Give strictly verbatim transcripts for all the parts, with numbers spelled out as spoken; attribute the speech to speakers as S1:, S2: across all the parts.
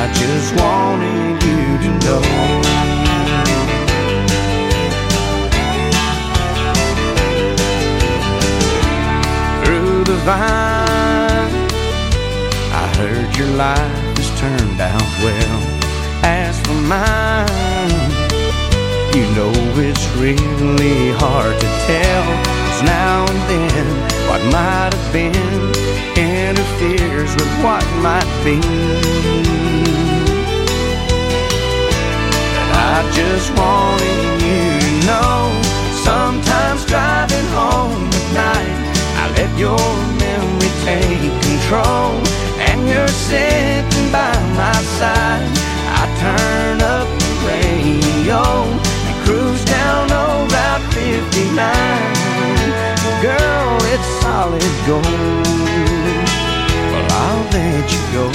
S1: I just wanted you to know. Through the vine, I heard your life has turned out well. As for mine, you know it's really hard to tell, 'cause now and then what might have been interferes with what might be. And I just wanted you to know, sometimes driving home at night, I let your memory take control, and you're sitting by my side. I turn up the radio and cruise down old Route fifty-nine. Girl, it's solid gold. Well, I'll let you go.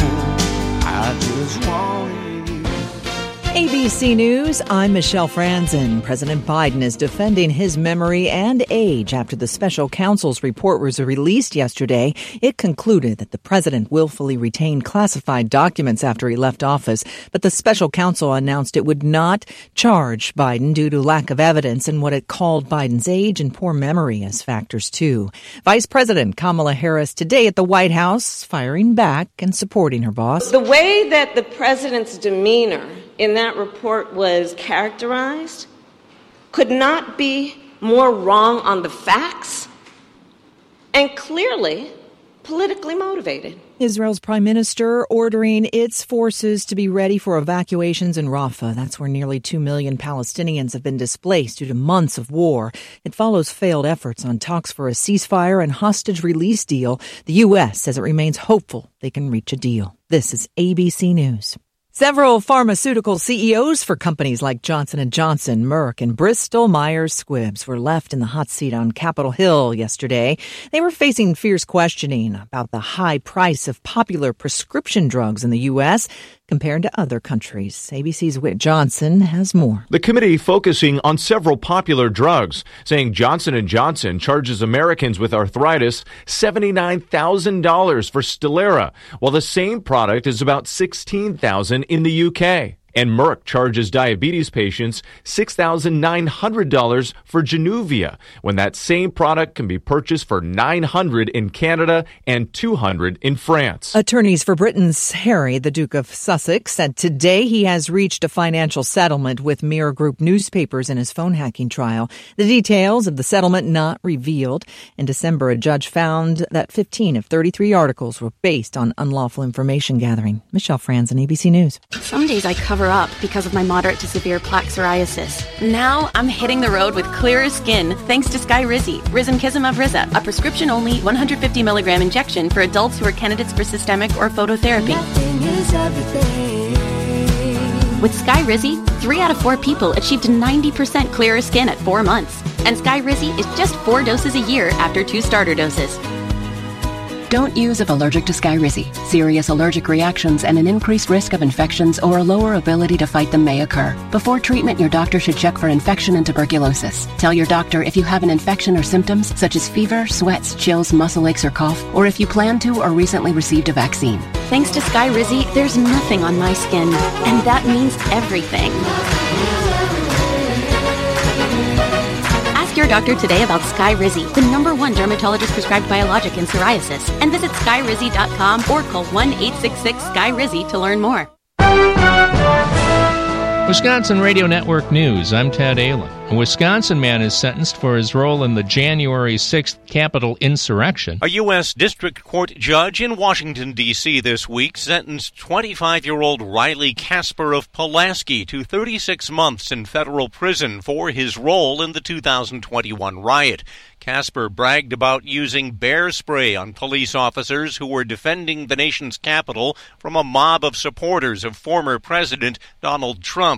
S1: I just wanted you.
S2: A B C News, I'm Michelle Franzen. President Biden is defending his memory and age after the special counsel's report was released yesterday. It concluded that the president willfully retained classified documents after he left office, but the special counsel announced it would not charge Biden due to lack of evidence and what it called Biden's age and poor memory as factors too. Vice President Kamala Harris today at the White House, firing back and supporting her boss.
S3: The way that the president's demeanor in that report was characterized could not be more wrong on the facts and clearly politically motivated.
S2: Israel's prime minister ordering its forces to be ready for evacuations in Rafah. That's where nearly two million Palestinians have been displaced due to months of war. It follows failed efforts on talks for a ceasefire and hostage release deal. The U S says it remains hopeful they can reach a deal. This is A B C News. Several pharmaceutical C E Os for companies like Johnson and Johnson, Merck, and Bristol Myers Squibb were left in the hot seat on Capitol Hill yesterday. They were facing fierce questioning about the high price of popular prescription drugs in the U S compared to other countries. A B C's Whit Johnson has more.
S4: The committee focusing on several popular drugs, saying Johnson and Johnson charges Americans with arthritis seventy-nine thousand dollars for Stelara, while the same product is about sixteen thousand dollars in the U K. And Merck charges diabetes patients six thousand nine hundred dollars for Januvia, when that same product can be purchased for nine hundred dollars in Canada and two hundred dollars in France.
S2: Attorneys for Britain's Harry, the Duke of Sussex, said today he has reached a financial settlement with Mirror Group newspapers in his phone hacking trial. The details of the settlement not revealed. In December, a judge found that fifteen of thirty-three articles were based on unlawful information gathering. Michelle Franzen, A B C News.
S5: Some days I cover up because of my moderate to severe plaque psoriasis. Now I'm hitting the road with clearer skin thanks to Skyrizi, Risankizumab Riza, a prescription-only one hundred fifty milligram injection for adults who are candidates for systemic or phototherapy. With Skyrizi, three out of four people achieved ninety percent clearer skin at four months. And Skyrizi is just four doses a year after two starter doses.
S6: Don't use if allergic to Skyrizi. Serious allergic reactions and an increased risk of infections or a lower ability to fight them may occur. Before treatment, your doctor should check for infection and tuberculosis. Tell your doctor if you have an infection or symptoms such as fever, sweats, chills, muscle aches, or cough, or if you plan to or recently received a vaccine.
S5: Thanks to Skyrizi, there's nothing on my skin, and that means everything. Ask your doctor today about Skyrizi, the number one dermatologist-prescribed biologic in psoriasis, and visit skyrizi dot com or call one eight six six Sky Rizzi to learn more.
S7: Wisconsin Radio Network News, I'm Ted Allen. A Wisconsin man is sentenced for his role in the January sixth Capitol insurrection.
S8: A U S District Court judge in Washington, D C this week sentenced twenty-five-year-old Riley Casper of Pulaski to thirty-six months in federal prison for his role in the two thousand twenty-one riot. Casper bragged about using bear spray on police officers who were defending the nation's capital from a mob of supporters of former President Donald Trump.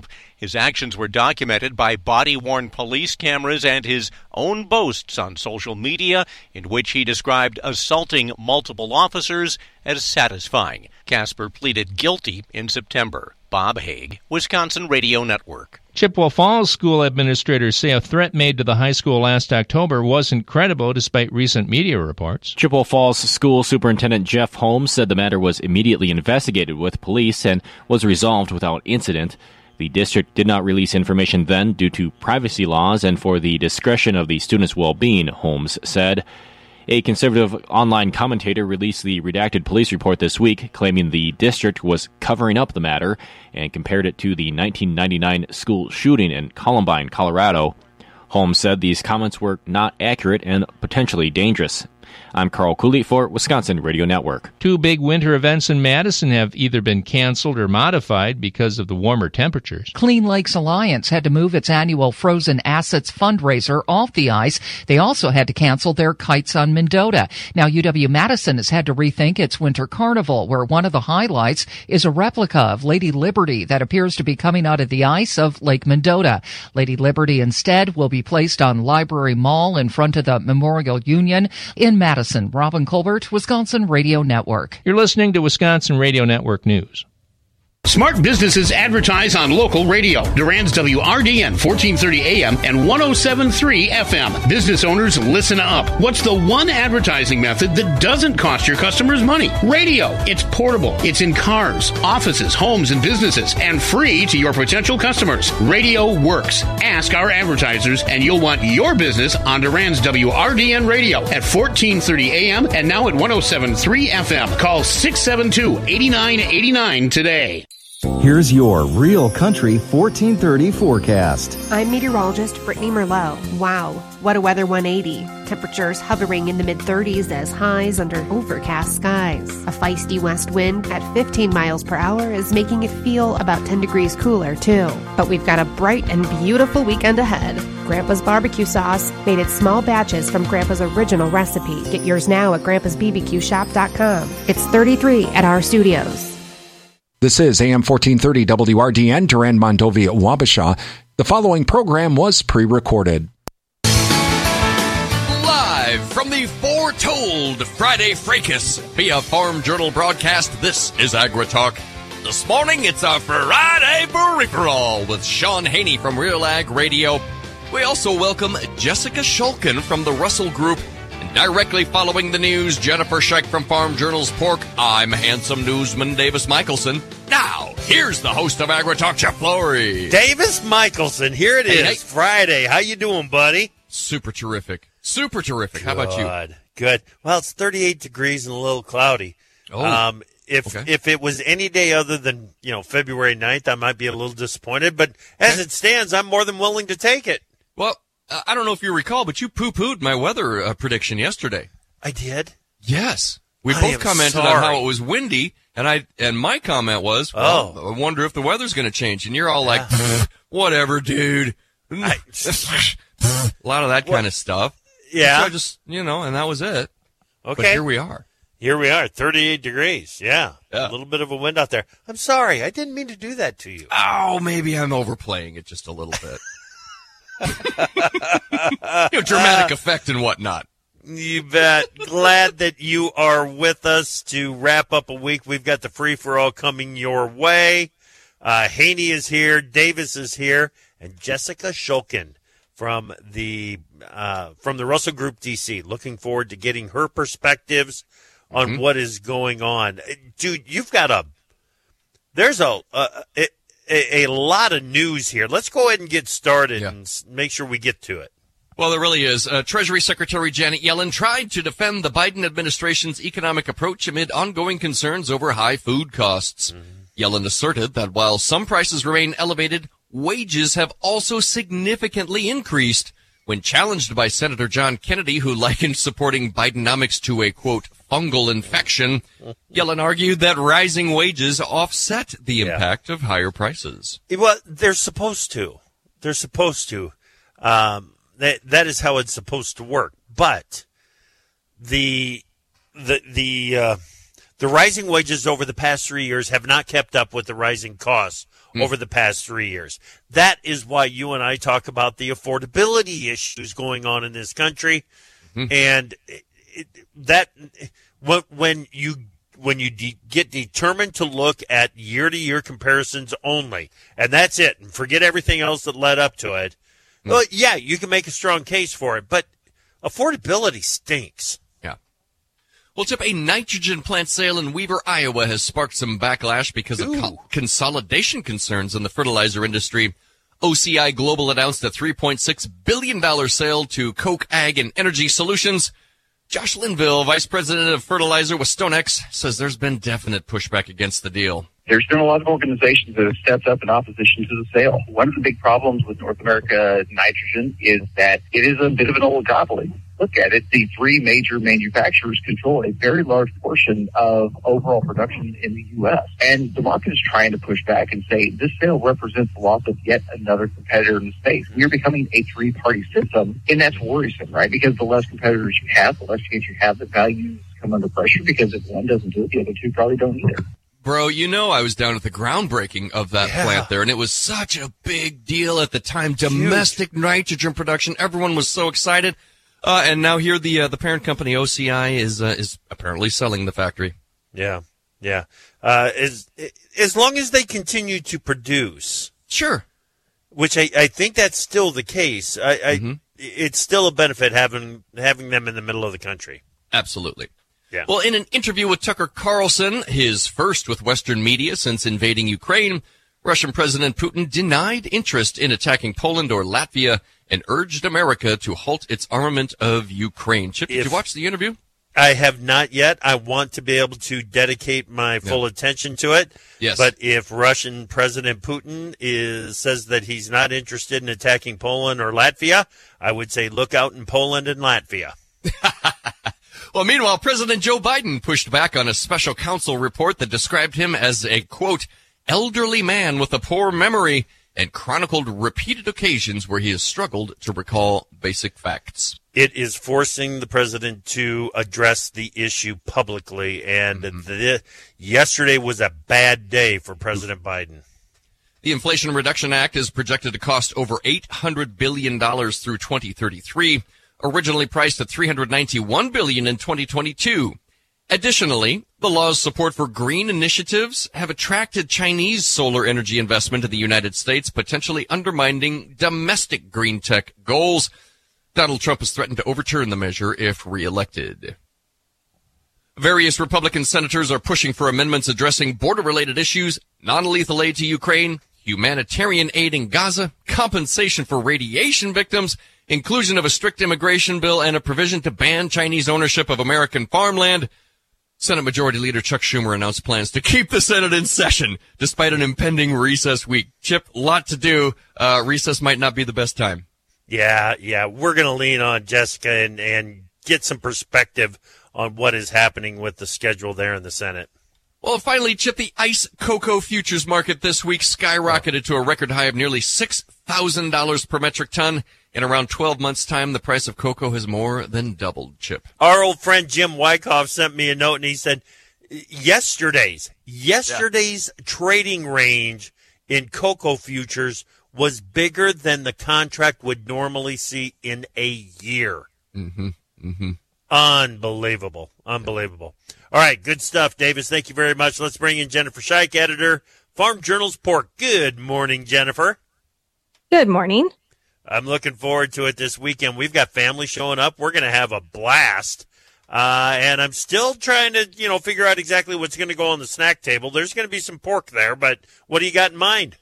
S8: His actions were documented by body-worn police cameras and his own boasts on social media, in which he described assaulting multiple officers as satisfying. Casper pleaded guilty in September. Bob Haig, Wisconsin Radio Network.
S7: Chippewa Falls school administrators say a threat made to the high school last October wasn't credible despite recent media reports.
S9: Chippewa Falls School Superintendent Jeff Holmes said the matter was immediately investigated with police and was resolved without incident. The district did not release information then due to privacy laws and for the discretion of the students' well-being, Holmes said. A conservative online commentator released the redacted police report this week, claiming the district was covering up the matter and compared it to the nineteen ninety-nine school shooting in Columbine, Colorado. Holmes said these comments were not accurate and potentially dangerous. I'm Carl Cooley for Wisconsin Radio Network.
S7: Two big winter events in Madison have either been canceled or modified because of the warmer temperatures.
S10: Clean Lakes Alliance had to move its annual Frozen Assets fundraiser off the ice. They also had to cancel their Kites on Mendota. Now U W-Madison has had to rethink its winter carnival, where one of the highlights is a replica of Lady Liberty that appears to be coming out of the ice of Lake Mendota. Lady Liberty instead will be placed on Library Mall in front of the Memorial Union in Madison. Robin Colbert, Wisconsin Radio Network.
S7: You're listening to Wisconsin Radio Network News.
S11: Smart businesses advertise on local radio. Durand's W R D N fourteen thirty A M and one oh seven point three F M. Business owners, listen up. What's the one advertising method that doesn't cost your customers money? Radio. It's portable. It's in cars, offices, homes, and businesses, and free to your potential customers. Radio works. Ask our advertisers, and you'll want your business on Durand's W R D N radio at fourteen thirty A M and now at one oh seven point three F M. Call six seven two, eight nine eight nine today.
S12: Here's your Real Country fourteen thirty forecast.
S13: I'm meteorologist Brittany Merlot. Wow, what a weather one eighty. Temperatures hovering in the mid-thirties as highs under overcast skies. A feisty west wind at fifteen miles per hour is making it feel about ten degrees cooler, too. But we've got a bright and beautiful weekend ahead. Grandpa's barbecue sauce, made in small batches from Grandpa's original recipe. Get yours now at grandpas b b q shop dot com. It's thirty-three at our studios.
S14: This is A M fourteen thirty W R D N, Durand, Mondovi, Wabasha. The following program was pre-recorded.
S15: Live from the foretold Friday fracas via Farm Journal broadcast, this is AgriTalk. This morning, it's a Friday free-for-all with Sean Haney from Real Ag Radio. We also welcome Jessica Shulkin from the Russell Group. Directly following the news, Jennifer Scheck from Farm Journal's Pork. I'm handsome newsman Davis Michelson. Now, here's the host of AgriTalk, Jeff Flory.
S16: Davis Michelson, here it
S15: hey,
S16: is,
S15: hey.
S16: Friday. How you doing, buddy?
S15: Super terrific. Super terrific.
S16: Good.
S15: How about you?
S16: Good. Well, it's thirty-eight degrees and a little cloudy.
S15: Oh,
S16: um, if
S15: okay.
S16: if it was any day other than, you know, February ninth, I might be a little disappointed. But as okay. it stands, I'm more than willing to take it.
S15: Well, Uh, I don't know if you recall, but you poo-pooed my weather uh, prediction yesterday.
S16: I did?
S15: Yes. We
S16: I
S15: both commented
S16: sorry.
S15: on how it was windy, and I and my comment was, well,
S16: oh.
S15: I wonder if the weather's going to change. And you're all like, whatever, dude.
S16: I,
S15: a lot of that kind of stuff.
S16: Yeah.
S15: So I just, you know, and that was it.
S16: Okay.
S15: But here we are.
S16: Here we are, thirty-eight degrees. Yeah.
S15: yeah.
S16: A little bit of a wind out there. I'm sorry. I didn't mean to do that to you.
S15: Oh, maybe I'm overplaying it just a little bit. You know, dramatic effect and whatnot.
S16: You bet. Glad that you are with us to wrap up a week. We've got the free-for-all coming your way. Uh, Haney is here. Davis is here. And Jessica Shulkin from the uh, from the Russell Group D C. Looking forward to getting her perspectives on mm-hmm. what is going on. Dude, you've got a – there's a, a, a – A, a lot of news here. Let's go ahead and get started yeah. and make sure we get to it.
S15: Well, there really is. Uh, Treasury Secretary Janet Yellen tried to defend the Biden administration's economic approach amid ongoing concerns over high food costs. Mm-hmm. Yellen asserted that while some prices remain elevated, wages have also significantly increased. When challenged by Senator John Kennedy, who likened supporting Bidenomics to a, quote, fungal infection, Yellen argued that rising wages offset the impact yeah. of higher prices.
S16: Well, they're supposed to. They're supposed to. Um, that that is how it's supposed to work. But the the the uh, The rising wages over the past three years have not kept up with the rising costs mm. over the past three years. That is why you and I talk about the affordability issues going on in this country. Mm. And it, it, that when you when you de- get determined to look at year-to-year comparisons only, and that's it, and forget everything else that led up to it, mm. well, yeah, you can make a strong case for it, but affordability stinks.
S15: Yeah. Well, Chip, a nitrogen plant sale in Weaver, Iowa has sparked some backlash because of co- consolidation concerns in the fertilizer industry. O C I Global announced a three point six billion dollars sale to Koch Ag and Energy Solutions. Josh Linville, Vice President of Fertilizer with StoneX, says there's been definite pushback against the deal.
S17: There's been a lot of organizations that have stepped up in opposition to the sale. One of the big problems with North America nitrogen is that it is a bit of an oligopoly. Look at it, the three major manufacturers control a very large portion of overall production in the U S. And the market is trying to push back and say this sale represents the loss of yet another competitor in the space. We're becoming a three-party system, and that's worrisome, right? Because the less competitors you have, the less chance you have that values come under pressure, because if one doesn't do it, the other two probably don't either.
S15: Bro, you know I was down at the groundbreaking of that yeah. plant there, and it was such a big deal at the time. Domestic Huge. nitrogen production, everyone was so excited. Uh, and now here the uh, the parent company O C I is uh, is apparently selling the factory.
S16: Yeah, yeah. Uh, as as long as they continue to produce,
S15: sure.
S16: Which I, I think that's still the case. I, I
S15: mm-hmm.
S16: it's still a benefit having having them in the middle of the country.
S15: Absolutely.
S16: Yeah.
S15: Well, in an interview with Tucker Carlson, his first with Western media since invading Ukraine, Russian President Putin denied interest in attacking Poland or Latvia and urged America to halt its armament of Ukraine. Chip, did if, you watch the interview?
S16: I have not yet. I want to be able to dedicate my full yeah. attention to it.
S15: Yes.
S16: But if Russian President Putin is says that he's not interested in attacking Poland or Latvia, I would say look out in Poland and Latvia.
S15: Well, meanwhile, President Joe Biden pushed back on a special counsel report that described him as a, quote, elderly man with a poor memory, and chronicled repeated occasions where he has struggled to recall basic facts.
S16: It is forcing the president to address the issue publicly, and mm-hmm. the, yesterday was a bad day for President Biden.
S15: The Inflation Reduction Act is projected to cost over eight hundred billion dollars through twenty thirty-three, originally priced at three hundred ninety-one billion dollars in twenty twenty-two. Additionally, the law's support for green initiatives have attracted Chinese solar energy investment in the United States, potentially undermining domestic green tech goals. Donald Trump has threatened to overturn the measure if reelected. Various Republican senators are pushing for amendments addressing border-related issues, non-lethal aid to Ukraine, humanitarian aid in Gaza, compensation for radiation victims, inclusion of a strict immigration bill, and a provision to ban Chinese ownership of American farmland. Senate Majority Leader Chuck Schumer announced plans to keep the Senate in session despite an impending recess week. Chip, lot to do. Uh, recess might not be the best time.
S16: Yeah, yeah. We're going to lean on Jessica and, and get some perspective on what is happening with the schedule there in the Senate.
S15: Well, finally, Chip, the ICE cocoa futures market this week skyrocketed to a record high of nearly six thousand dollars per metric ton. In around twelve months' time, the price of cocoa has more than doubled, Chip.
S16: Our old friend Jim Wyckoff sent me a note, and he said yesterday's, yesterday's yeah. trading range in cocoa futures was bigger than the contract would normally see in a year.
S15: Mm-hmm. Mm-hmm.
S16: Unbelievable. Unbelievable. All right, good stuff, Davis. Thank you very much. Let's bring in Jennifer Scheich, editor, Farm Journal's Pork. Good morning, Jennifer.
S18: Good morning.
S16: I'm looking forward to it this weekend. We've got family showing up. We're going to have a blast. Uh, and I'm still trying to, you know, figure out exactly what's going to go on the snack table. There's going to be some pork there, but what do you got in mind?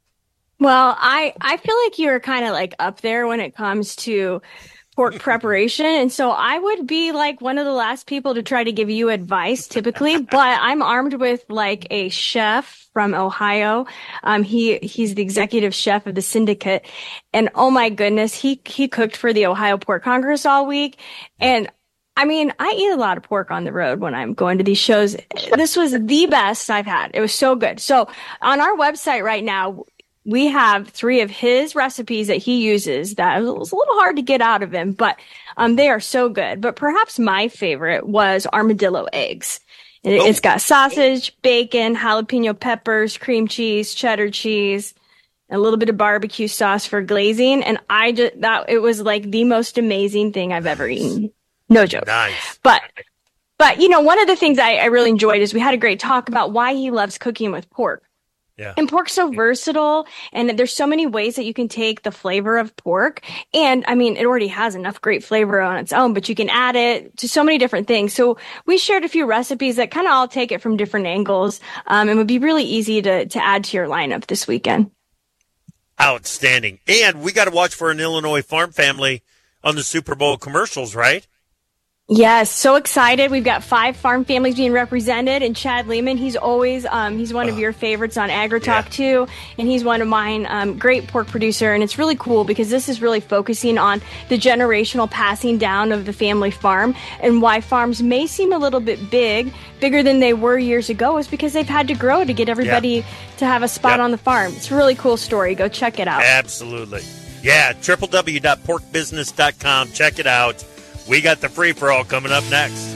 S18: Well, I, I feel like you're kind of like up there when it comes to pork preparation. And so I would be like one of the last people to try to give you advice typically, but I'm armed with like a chef from Ohio. Um, he, he's the executive chef of the syndicate. And oh my goodness, he, he cooked for the Ohio Pork Congress all week. And I mean, I eat a lot of pork on the road when I'm going to these shows. This was the best I've had. It was so good. So on our website right now, we have three of his recipes that he uses that was a little hard to get out of him, but um, they are so good. But perhaps my favorite was armadillo eggs. It,
S16: Oh.
S18: It's got sausage, bacon, jalapeno peppers, cream cheese, cheddar cheese, a little bit of barbecue sauce for glazing. And I just, that, it was like the most amazing thing I've ever eaten. No joke.
S16: Nice.
S18: But, but, you know, one of the things I, I really enjoyed is we had a great talk about why he loves cooking with pork.
S16: Yeah.
S18: And pork's so versatile, and there's so many ways that you can take the flavor of pork. And I mean, it already has enough great flavor on its own, but you can add it to so many different things. So we shared a few recipes that kind of all take it from different angles, um, and would be really easy to, to add to your lineup this weekend.
S16: Outstanding. And we got to watch for an Illinois farm family on the Super Bowl commercials, right?
S18: Yes, so excited. We've got five farm families being represented, and Chad Lehman, he's always, um, he's one of your favorites on AgriTalk yeah. too, and he's one of mine, um, great pork producer, and it's really cool because this is really focusing on the generational passing down of the family farm, and why farms may seem a little bit big, bigger than they were years ago, is because they've had to grow to get everybody yeah. to have a spot yep. on the farm. It's a really cool story. Go check it out.
S16: Absolutely. Yeah, w w w dot pork business dot com. Check it out. We got the free-for-all coming up next.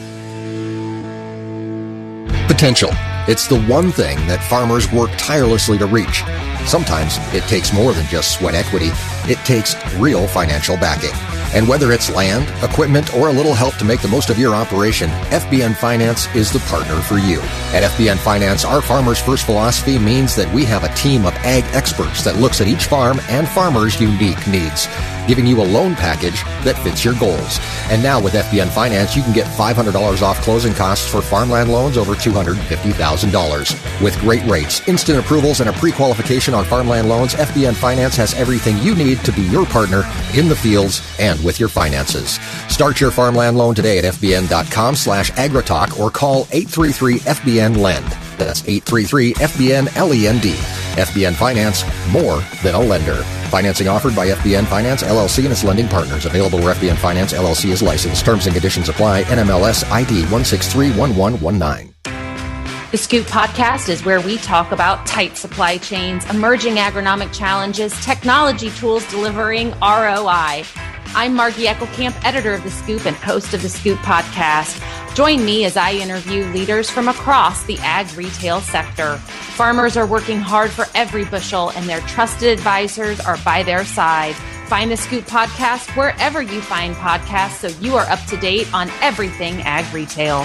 S19: Potential. It's the one thing that farmers work tirelessly to reach. Sometimes it takes more than just sweat equity. It takes real financial backing. And whether it's land, equipment, or a little help to make the most of your operation, F B N Finance is the partner for you. At F B N Finance, our Farmers First philosophy means that we have a team of ag experts that looks at each farm and farmer's unique needs, giving you a loan package that fits your goals. And now with F B N Finance, you can get five hundred dollars off closing costs for farmland loans over two hundred fifty thousand dollars. With great rates, instant approvals, and a pre-qualification on farmland loans, F B N Finance has everything you need to be your partner in the fields and with your finances. Start your farmland loan today at F B N dot com slash agritalk or call eight three three F B N lend. That's eight three three F B N L E N D. F B N Finance, more than a lender. Financing offered by F B N Finance, L L C and its lending partners. Available where F B N Finance, L L C is licensed. Terms and conditions apply. N M L S I D one six three one one one nine.
S20: The Scoop Podcast is where we talk about tight supply chains, emerging agronomic challenges, technology tools delivering R O I. I'm Margie Eckelkamp, editor of The Scoop and host of The Scoop Podcast. Join me as I interview leaders from across the ag retail sector. Farmers are working hard for every bushel, and their trusted advisors are by their side. Find The Scoop Podcast wherever you find podcasts so you are up to date on everything ag retail.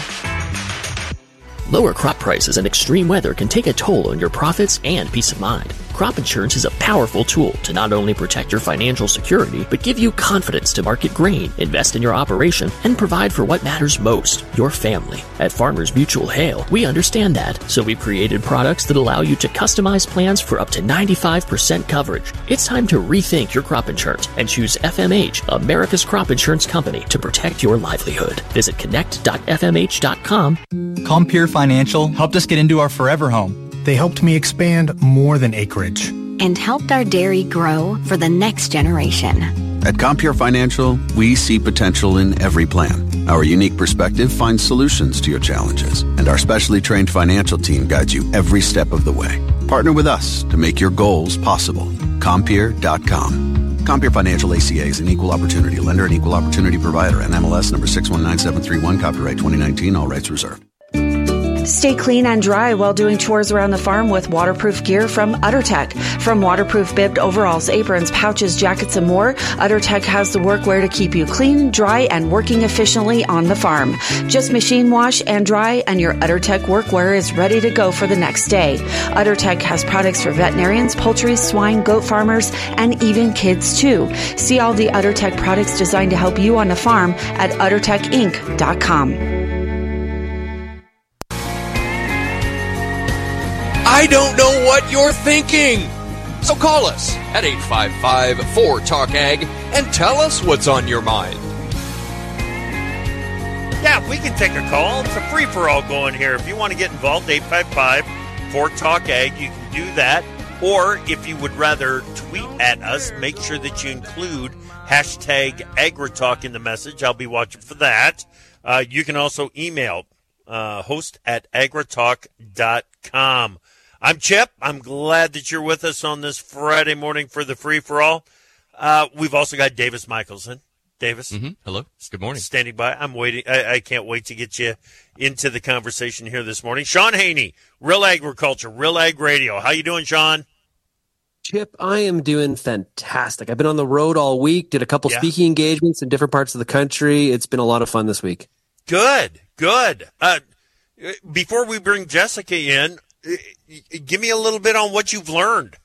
S21: Lower crop prices and extreme weather can take a toll on your profits and peace of mind. Crop insurance is a powerful tool to not only protect your financial security, but give you confidence to market grain, invest in your operation, and provide for what matters most, your family. At Farmers Mutual Hail, we understand that, so we've created products that allow you to customize plans for up to ninety-five percent coverage. It's time to rethink your crop insurance and choose F M H, America's crop insurance company, to protect your livelihood. Visit connect dot f m h dot com.
S22: Compeer Financial helped us get into our forever home. They helped me expand more than acreage.
S23: And helped our dairy grow for the next generation.
S24: At Compeer Financial, we see potential in every plan. Our unique perspective finds solutions to your challenges, and our specially trained financial team guides you every step of the way. Partner with us to make your goals possible. Compeer dot com. Compeer Financial A C A is an equal opportunity lender and equal opportunity provider. N M L S number six one nine seven three one, copyright twenty nineteen, all rights reserved.
S25: Stay clean and dry while doing chores around the farm with waterproof gear from UtterTech. From waterproof bibbed overalls, aprons, pouches, jackets, and more, UtterTech has the workwear to keep you clean, dry, and working efficiently on the farm. Just machine wash and dry, and your UtterTech workwear is ready to go for the next day. UtterTech has products for veterinarians, poultry, swine, goat farmers, and even kids too. See all the UtterTech products designed to help you on the farm at utter tech inc dot com.
S15: I don't know what you're thinking. So call us at eight five five, four, talk ag and tell us what's on your mind.
S16: Yeah, we can take a call. It's a free-for-all going here. If you want to get involved, eight five five, four, talk ag, you can do that. Or if you would rather tweet at us, make sure that you include hashtag AgriTalk in the message. I'll be watching for that. Uh, you can also email uh, host at agritalk dot com. I'm Chip. I'm glad that you're with us on this Friday morning for the free-for-all. Uh, we've also got Davis Michelson. Davis.
S15: Mm-hmm. Hello. Good morning.
S16: Standing by. I'm waiting. I, I can't wait to get you into the conversation here this morning. Sean Haney, Real Agriculture, Real Ag Radio. How you doing, Sean?
S1: Chip, I am doing fantastic. I've been on the road all week, did a couple
S16: Yeah.
S1: speaking engagements in different parts of the country. It's been a lot of fun this week.
S16: Good, good. Uh, before we bring Jessica in, uh, give me a little bit on what you've learned.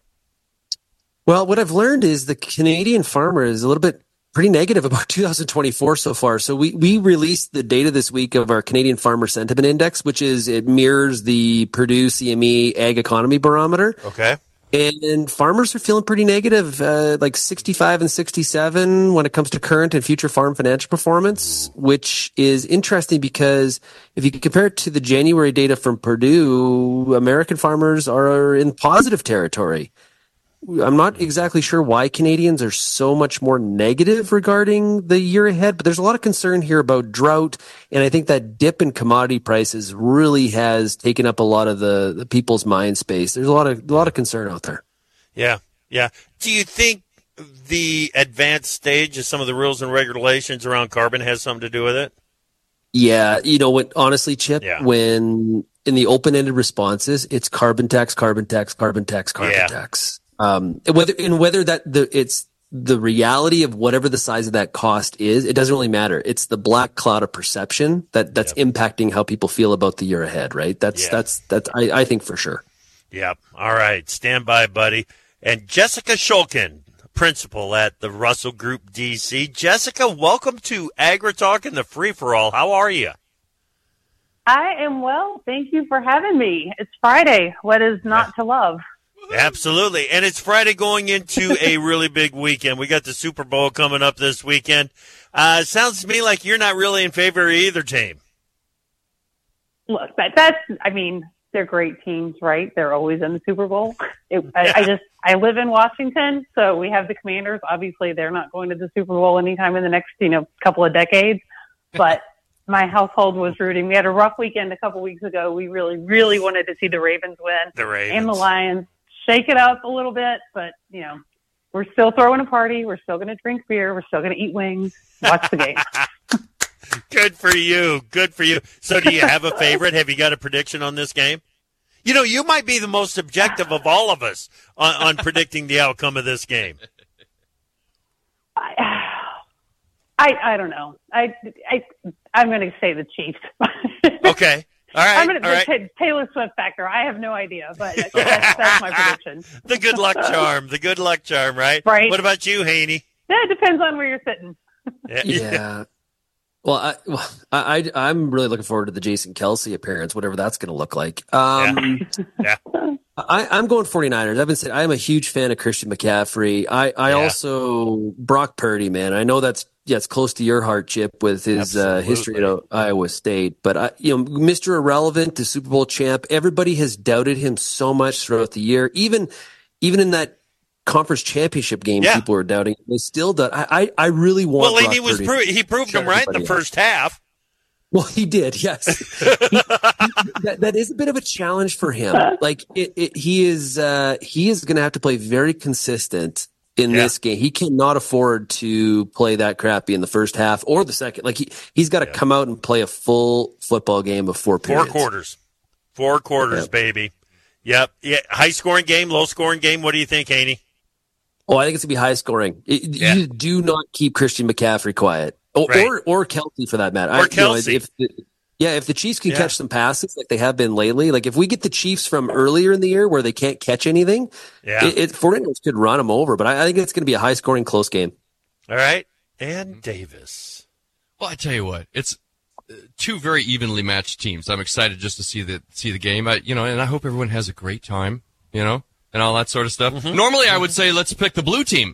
S1: Well, what I've learned is the Canadian farmer is a little bit pretty negative about two thousand twenty-four so far. So we, we released the data this week of our Canadian Farmer Sentiment Index, which is, it mirrors the Purdue C M E Ag Economy Barometer.
S16: Okay.
S1: And farmers are feeling pretty negative, uh, like sixty-five and sixty-seven when it comes to current and future farm financial performance, which is interesting because if you compare it to the January data from Purdue, American farmers are in positive territory. I'm not exactly sure why Canadians are so much more negative regarding the year ahead, but there's a lot of concern here about drought. And I think that dip in commodity prices really has taken up a lot of the, the people's mind space. There's a lot of, a lot of concern out there.
S16: Yeah, yeah. Do you think the advanced stage of some of the rules and regulations around carbon has something to do with it?
S1: Yeah. You know what, honestly, Chip,
S16: Yeah.
S1: when in the open-ended responses, it's carbon tax, carbon tax, carbon tax, carbon
S16: Yeah.
S1: tax. Um, whether, and whether that the, it's the reality of whatever the size of that cost is, it doesn't really matter. It's the black cloud of perception that that's
S16: Yep.
S1: impacting how people feel about the year ahead, right? That's,
S16: Yeah.
S1: that's, that's, I, I think for sure.
S16: Yep. All right. Stand by, buddy. And Jessica Shulkin, principal at the Russell Group D C. Jessica, welcome to AgriTalk and the Free for All. How are you?
S2: I am well. Thank you for having me. It's Friday. What is not to love?
S16: Absolutely. And it's Friday going into a really big weekend. We got the Super Bowl coming up this weekend. Uh, sounds to me like you're not really in favor of either team.
S2: Look, that, that's, I mean, they're great teams, right? They're always in the Super Bowl. It, I, I just, I live in Washington, so we have the Commanders. Obviously, they're not going to the Super Bowl anytime in the next, you know, couple of decades. But my household was rooting. We had a rough weekend a couple weeks ago. We really, really wanted to see the Ravens win.
S16: The Ravens.
S2: And the Lions. Shake it up a little bit, but, you know, we're still throwing a party. We're still going to drink beer. We're still going to eat wings. Watch the game.
S16: Good for you. Good for you. So do you have a favorite? Have you got a prediction on this game? You know, you might be the most objective of all of us on, on predicting the outcome of this game.
S2: I, I, I don't know. I, I, I'm going to say the Chiefs.
S16: Okay. All right.
S2: I'm going to
S16: all right.
S2: t- Taylor Swift factor. I have no idea, but that's, that's my prediction.
S16: The good luck charm. The good luck charm, right?
S2: Right.
S16: What about you, Haney?
S2: Yeah, it depends on where you're sitting.
S16: Yeah.
S1: Yeah. Well, I, well, I, I, I'm really looking forward to the Jason Kelsey appearance, whatever that's going to look like. Um,
S16: yeah.
S1: I, I'm going 49ers. I've been saying I'm a huge fan of Christian McCaffrey. I, I
S16: Yeah.
S1: also Brock Purdy, man. I know that's yeah, it's close to your heart, Chip, with his uh, history at O- Iowa State. But I, you know, Mister Irrelevant, the Super Bowl champ. Everybody has doubted him so much throughout the year. Even even in that conference championship game,
S16: Yeah.
S1: people were doubting. They still doubt. I I, I really want.
S16: Well, and
S1: Brock
S16: he was
S1: Purdy.
S16: pro- he proved them right in the
S1: Everybody
S16: first half.
S1: Well, he did, yes. He- that, that is a bit of a challenge for him. Like it, it, he is, uh, he is going to have to play very consistent in
S16: Yeah.
S1: this game. He cannot afford to play that crappy in the first half or the second. Like he, he's got to come out and play a full football game of four
S16: Four
S1: periods.
S16: quarters. Four quarters,
S1: Yep.
S16: baby. Yep. Yeah. High scoring game, low scoring game. What do you think, Haney?
S1: Oh, I think it's gonna be high scoring. It-
S16: Yeah.
S1: You do not keep Christian McCaffrey quiet, or
S16: Right.
S1: or, or Kelsey for that matter.
S16: Or
S1: I- you know,
S16: Kelsey.
S1: if the, yeah, if the Chiefs can
S16: Yeah.
S1: catch some passes like they have been lately, like if we get the Chiefs from earlier in the year where they can't catch anything,
S16: Yeah.
S1: it, it forty-niners could run them over. But I, I think it's going to be a high scoring, close game.
S16: All right. And Davis.
S15: Well, I tell you what, it's uh, two very evenly matched teams. I'm excited just to see the see the game. I, you know, and I hope everyone has a great time. You know, and all that sort of stuff.
S16: Mm-hmm.
S15: Normally, I would say let's pick the blue team.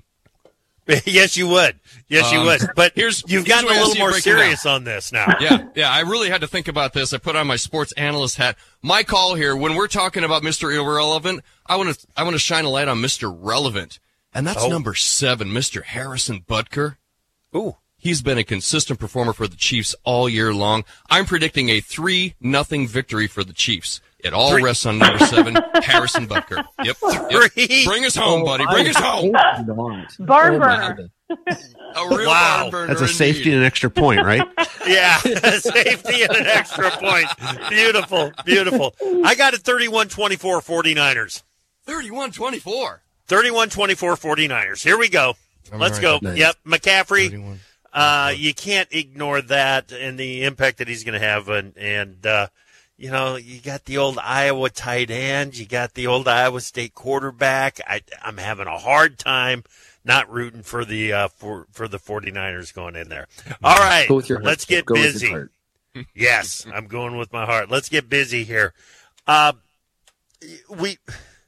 S16: Yes, you would. Yes, you
S15: Um,
S16: would. But
S15: here's
S16: you've
S15: here's
S16: gotten
S15: the way
S16: a
S15: I
S16: little
S15: see it
S16: more
S15: breaking down.
S16: serious on this now.
S15: Yeah, yeah. I really had to think about this. I put on my sports analyst hat. My call here, when we're talking about Mister Irrelevant, I want to I want to shine a light on Mister Relevant, and that's
S16: Oh.
S15: number seven, Mister Harrison Butker.
S16: Ooh.
S15: He's been a consistent performer for the Chiefs all year long. I'm predicting a three nothing victory for the Chiefs. It all
S16: Three.
S15: rests on number seven, Harrison Butker. Yep. yep.
S16: Three.
S15: Bring us home, buddy. Bring us home.
S1: Not.
S2: Barn
S1: Oh,
S2: burner.
S1: man.
S15: A real
S16: Wow.
S15: barn burner.
S3: That's a safety and an extra point, right?
S16: Yeah, safety and an extra point. Beautiful, beautiful. I got it thirty-one twenty-four 49ers.
S15: thirty-one twenty-four.
S16: thirty-one twenty-four 49ers. Here we go.
S3: I'm
S16: Let's
S3: right.
S16: go.
S3: Nice.
S16: Yep, McCaffrey. Uh, you can't ignore that and the impact that he's going to have. And, and uh, you know, you got the old Iowa tight end. You got the old Iowa State quarterback. I, I'm having a hard time not rooting for the uh, for for the 49ers going in there. All right,
S1: Go with your
S16: let's
S1: heart.
S16: get
S1: Go with your
S16: busy.
S1: heart.
S16: Yes, I'm going with my heart. Let's get busy here. Uh, we,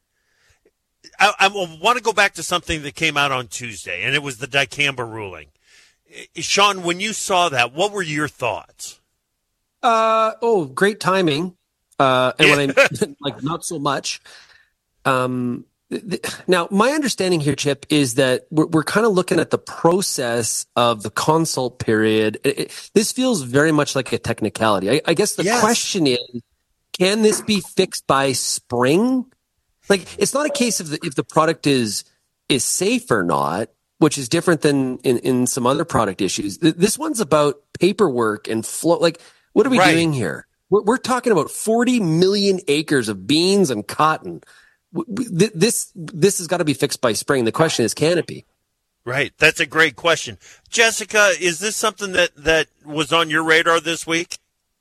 S16: I, I want to go back to something that came out on Tuesday, and it was the dicamba ruling. Sean, when you saw that, what were your thoughts?
S1: Uh, oh, great timing. Uh, and when I like not so much. Um, th- now, my understanding here, Chip, is that we're, we're kind of looking at the process of the consult period. It, it, this feels very much like a technicality. I, I guess the
S16: Yes.
S1: question is, can this be fixed by spring? Like, it's not a case of the, if the product is is safe or not, which is different than in, in some other product issues. Th- This one's about paperwork and flow. Like, what are we
S16: Right.
S1: doing here? We're, we're talking about forty million acres of beans and cotton. W- w- th- This this has got to be fixed by spring. The question is, can it be?
S16: Right. That's a great question. Jessica, is this something that, that was on your radar this week?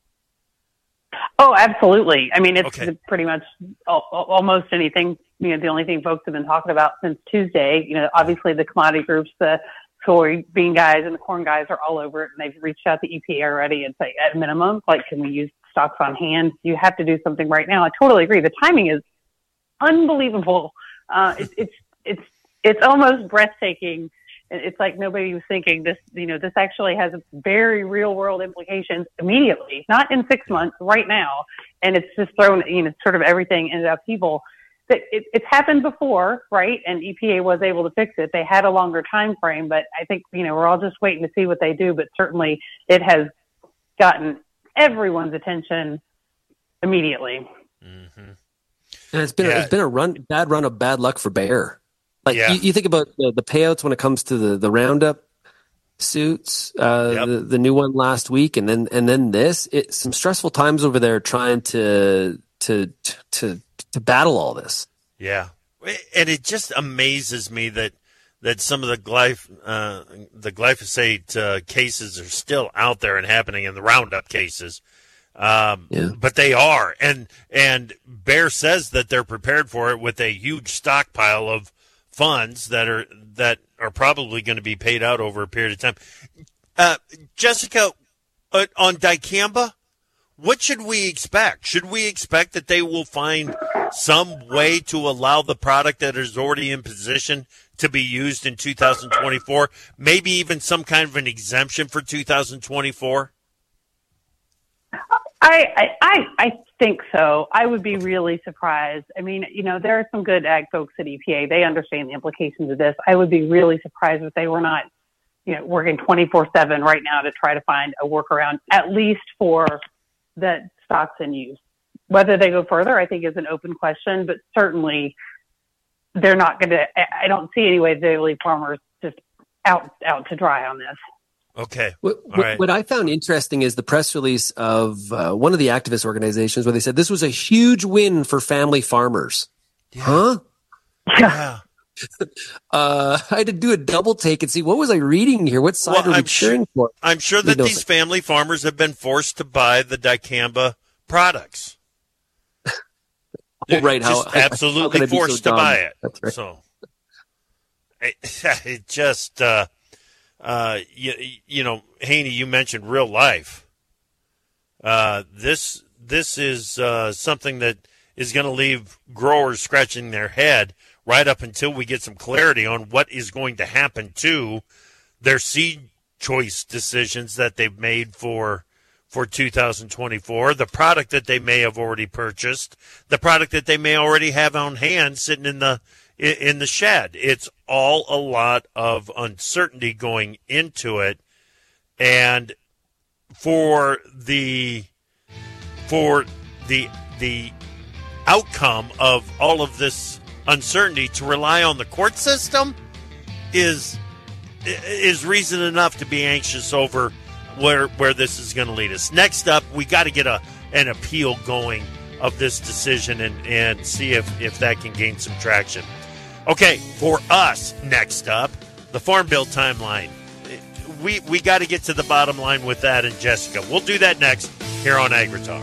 S2: Oh, absolutely. I mean, it's
S16: Okay.
S2: pretty much al- al- almost anything, you know, the only thing folks have been talking about since Tuesday. You know, obviously the commodity groups, the soybean guys and the corn guys are all over it, and they've reached out to E P A already and say, at minimum, like, can we use stocks on hand? You have to do something right now. I totally agree. The timing is unbelievable. Uh, it, it's, it's, it's almost breathtaking. It's like nobody was thinking this, you know, this actually has very real world implications immediately, not in six months, right now. And it's just thrown, you know, sort of everything into upheaval. It, it, it's happened before, right? And E P A was able to fix it. They had a longer time frame, but I think, you know, we're all just waiting to see what they do. But certainly it has gotten everyone's attention immediately.
S1: And it's been
S16: Yeah.
S1: a, it's been a run bad run of bad luck for Bayer. Like
S16: Yeah.
S1: you, you think about the, the payouts when it comes to the, the Roundup suits, uh,
S16: Yep.
S1: the, the new one last week, and then and then this. It's some stressful times over there trying to to to to battle all this.
S16: Yeah, and it just amazes me that that some of the glyph uh, the glyphosate uh, cases are still out there and happening in the Roundup cases. Um,
S1: Yeah.
S16: But they are, and and Bayer says that they're prepared for it with a huge stockpile of funds that are that are probably going to be paid out over a period of time. Uh, Jessica, uh, on dicamba, what should we expect? Should we expect that they will find some way to allow the product that is already in position to be used in two thousand twenty-four? Maybe even some kind of an exemption for two thousand twenty-four?
S2: I, I, I, I think so. I would be really surprised. I mean, you know, there are some good ag folks at E P A. They understand the implications of this. I would be really surprised if they were not, you know, working twenty-four seven right now to try to find a workaround, at least for the stocks in use. Whether they go further, I think, is an open question, but certainly they're not going to, I don't see any way daily farmers just out, out to dry on this.
S16: Okay.
S1: What,
S16: All right.
S1: what I found interesting is the press release of uh, one of the activist organizations where they said this was a huge win for family farmers. Huh?
S16: Yeah.
S1: Uh, I had to do a double take and see what was I reading here. What side
S16: Well,
S1: were we
S16: I'm
S1: cheering
S16: sure,
S1: for?
S16: I'm sure that
S1: No,
S16: these
S1: sir.
S16: family farmers have been forced to buy the dicamba products.
S1: Oh, right. How,
S16: Just
S1: how- how can I
S16: absolutely
S1: be so
S16: forced to
S1: dumb?
S16: buy it.
S1: That's right.
S16: So it, it just, uh, uh, you, you know, Haney, you mentioned real life. Uh, this this is uh, something that is going to leave growers scratching their head right up until we get some clarity on what is going to happen to their seed choice decisions that they've made for for two thousand twenty-four, the product that they may have already purchased, the product that they may already have on hand sitting in the in the shed. It's all a lot of uncertainty going into it, and for the for the the outcome of all of this uncertainty to rely on the court system is is reason enough to be anxious over where where this is going to lead us. Next up, we got to get a an appeal going of this decision and, and see if, if that can gain some traction. Okay, for us, next up, the Farm Bill timeline. We we got to get to the bottom line with that and Jessica. We'll do that next here on AgriTalk.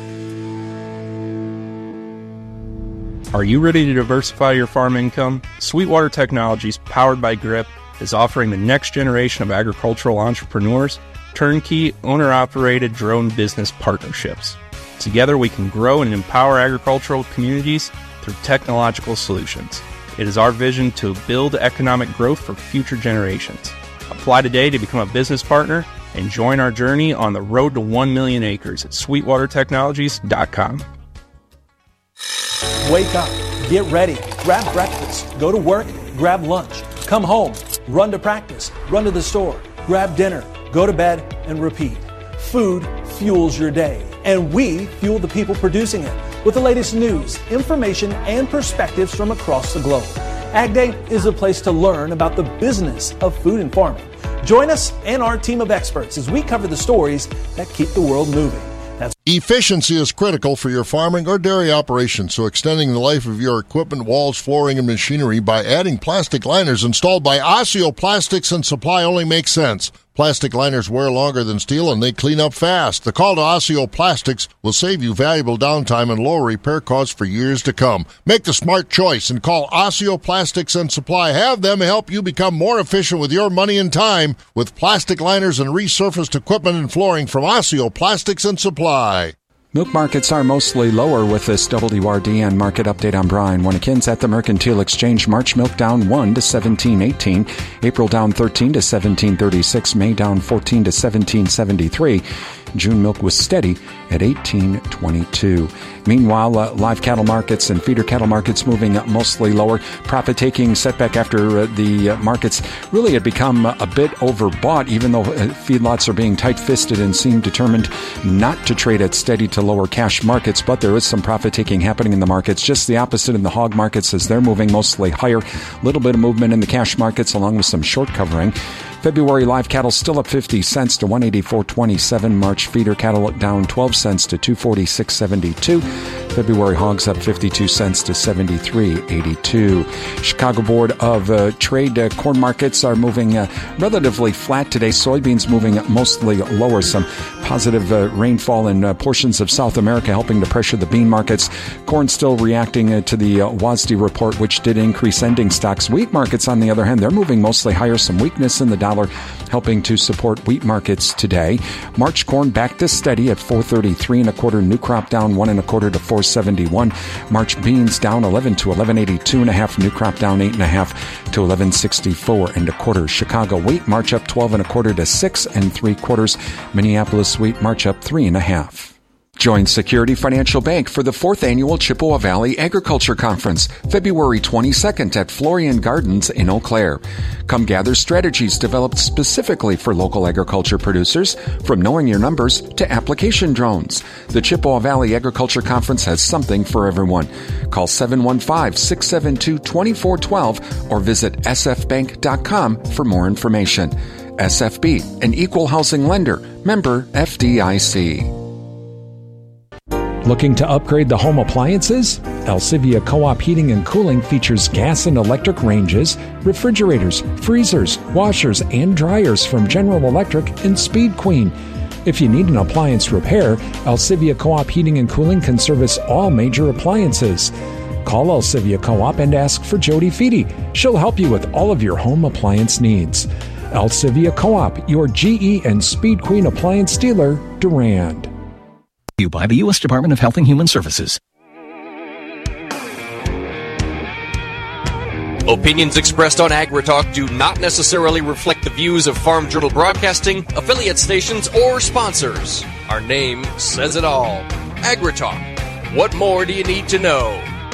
S4: Are you ready to diversify your farm income? Sweetwater Technologies, powered by Grip, is offering the next generation of agricultural entrepreneurs turnkey, owner-operated drone business partnerships. Together we can grow and empower agricultural communities through technological solutions. It is our vision to build economic growth for future generations. Apply today to become a business partner and join our journey on the road to one million acres at sweetwater technologies dot com.
S5: Wake up, get ready, grab breakfast, go to work, grab lunch, come home, run to practice, run to the store, grab dinner, go to bed, and repeat. Food fuels your day, and we fuel the people producing it with the latest news, information, and perspectives from across the globe. Ag Day is a place to learn about the business of food and farming. Join us and our team of experts as we cover the stories that keep the world moving. That's
S6: Efficiency is critical for your farming or dairy operation, so extending the life of your equipment, walls, flooring, and machinery by adding plastic liners installed by Osseo Plastics and Supply only makes sense. Plastic liners wear longer than steel and they clean up fast. The call to Osseo Plastics will save you valuable downtime and lower repair costs for years to come. Make the smart choice and call Osseo Plastics and Supply. Have them help you become more efficient with your money and time with plastic liners and resurfaced equipment and flooring from Osseo Plastics and Supply.
S14: Milk markets are mostly lower with this W R D N market update. I'm Brian Winnekins at the Mercantile Exchange. March milk down one to seventeen eighteen. April down thirteen to seventeen thirty-six. May down fourteen to seventeen seventy-three. June milk was steady at eighteen twenty-two. Meanwhile, uh, live cattle markets and feeder cattle markets moving uh, mostly lower. Profit-taking setback after uh, the uh, markets really had become uh, a bit overbought, even though uh, feedlots are being tight-fisted and seem determined not to trade at steady to lower cash markets. But there is some profit-taking happening in the markets. Just the opposite in the hog markets as they're moving mostly higher. A little bit of movement in the cash markets along with some short covering. February live cattle still up fifty cents to one eighty-four twenty-seven. March feeder cattle down twelve cents to two forty-six seventy-two. February hogs up fifty-two cents to seventy-three eighty-two. Chicago Board of uh, Trade uh, corn markets are moving uh, relatively flat today. Soybeans moving mostly lower. Some positive uh, rainfall in uh, portions of South America helping to pressure the bean markets. Corn still reacting uh, to the uh, W A S D report, which did increase ending stocks. Wheat markets, on the other hand, they're moving mostly higher. Some weakness in the dollar helping to support wheat markets today. March corn back to steady at four thirty-three and a quarter. New crop down one and a quarter to four seventy-one. March beans down eleven to eleven eighty-two and a half. New crop down eight and a half to eleven sixty-four and a quarter. Chicago wheat March up twelve and a quarter to six and three quarters. Minneapolis wheat March up three and a half. Join Security Financial Bank for the fourth annual Chippewa Valley Agriculture Conference, February twenty-second at Florian Gardens in Eau Claire. Come gather strategies developed specifically for local agriculture producers, from knowing your numbers to application drones. The Chippewa Valley Agriculture Conference has something for everyone. Call seven one five, six seven two, two four one two or visit s f bank dot com for more information. S F B, an equal housing lender, member F D I C.
S8: Looking to upgrade the home appliances? Alcivia Co-op Heating and Cooling features gas and electric ranges, refrigerators, freezers, washers, and dryers from General Electric and Speed Queen. If you need an appliance repair, Alcivia Co-op Heating and Cooling can service all major appliances. Call Alcivia Co-op and ask for Jody Feedy. She'll help you with all of your home appliance needs. Alcivia Co-op, your G E and Speed Queen appliance dealer, Durand.
S9: You by the U S Department of Health and Human Services.
S15: Opinions expressed on AgriTalk do not necessarily reflect the views of Farm Journal Broadcasting, affiliate stations, or sponsors. Our name says it all. AgriTalk. What more do you need to know?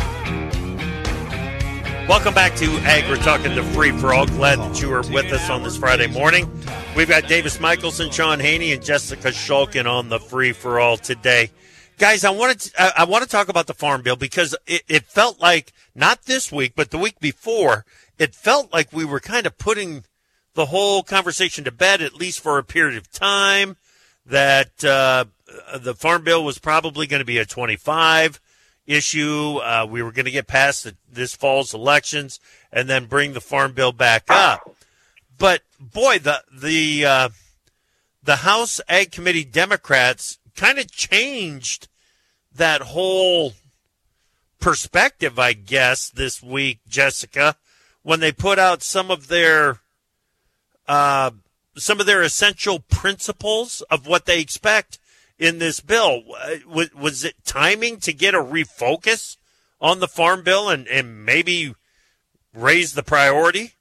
S16: Welcome back to AgriTalk and the Free For All. Glad that you are with us on this Friday morning. We've got Davis Michelson, Sean Haney, and Jessica Shulkin on the Free For All today. Guys, I wanted to, I, I want to talk about the Farm Bill because it, it felt like, not this week, but the week before, it felt like we were kind of putting the whole conversation to bed, at least for a period of time, that uh, the Farm Bill was probably going to be a twenty-five issue. Uh, we were going to get past the, this fall's elections and then bring the Farm Bill back up. But, boy, the the uh, the House Ag Committee Democrats kind of changed that whole perspective, I guess, this week, Jessica, when they put out some of their uh, some of their essential principles of what they expect in this bill. Was, was it timing to get a refocus on the Farm Bill and, and maybe raise the priority?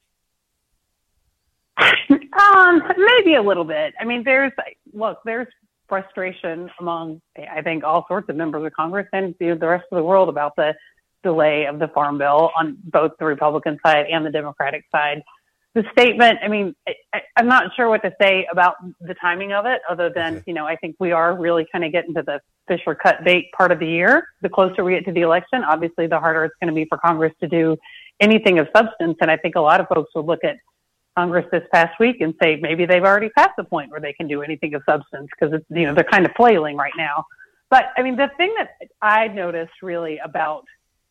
S2: Um, maybe a little bit. I mean, there's, look, there's frustration among, I think, all sorts of members of Congress and you know, the rest of the world about the delay of the Farm Bill on both the Republican side and the Democratic side. The statement, I mean, I, I'm not sure what to say about the timing of it, other than, okay. you know, I think we are really kind of getting to the fish or cut bait part of the year. The closer we get to the election, obviously, the harder it's going to be for Congress to do anything of substance. And I think a lot of folks will look at Congress this past week and say maybe they've already passed the point where they can do anything of substance because it's, you know, they're kind of flailing right now. But I mean, the thing that I noticed really about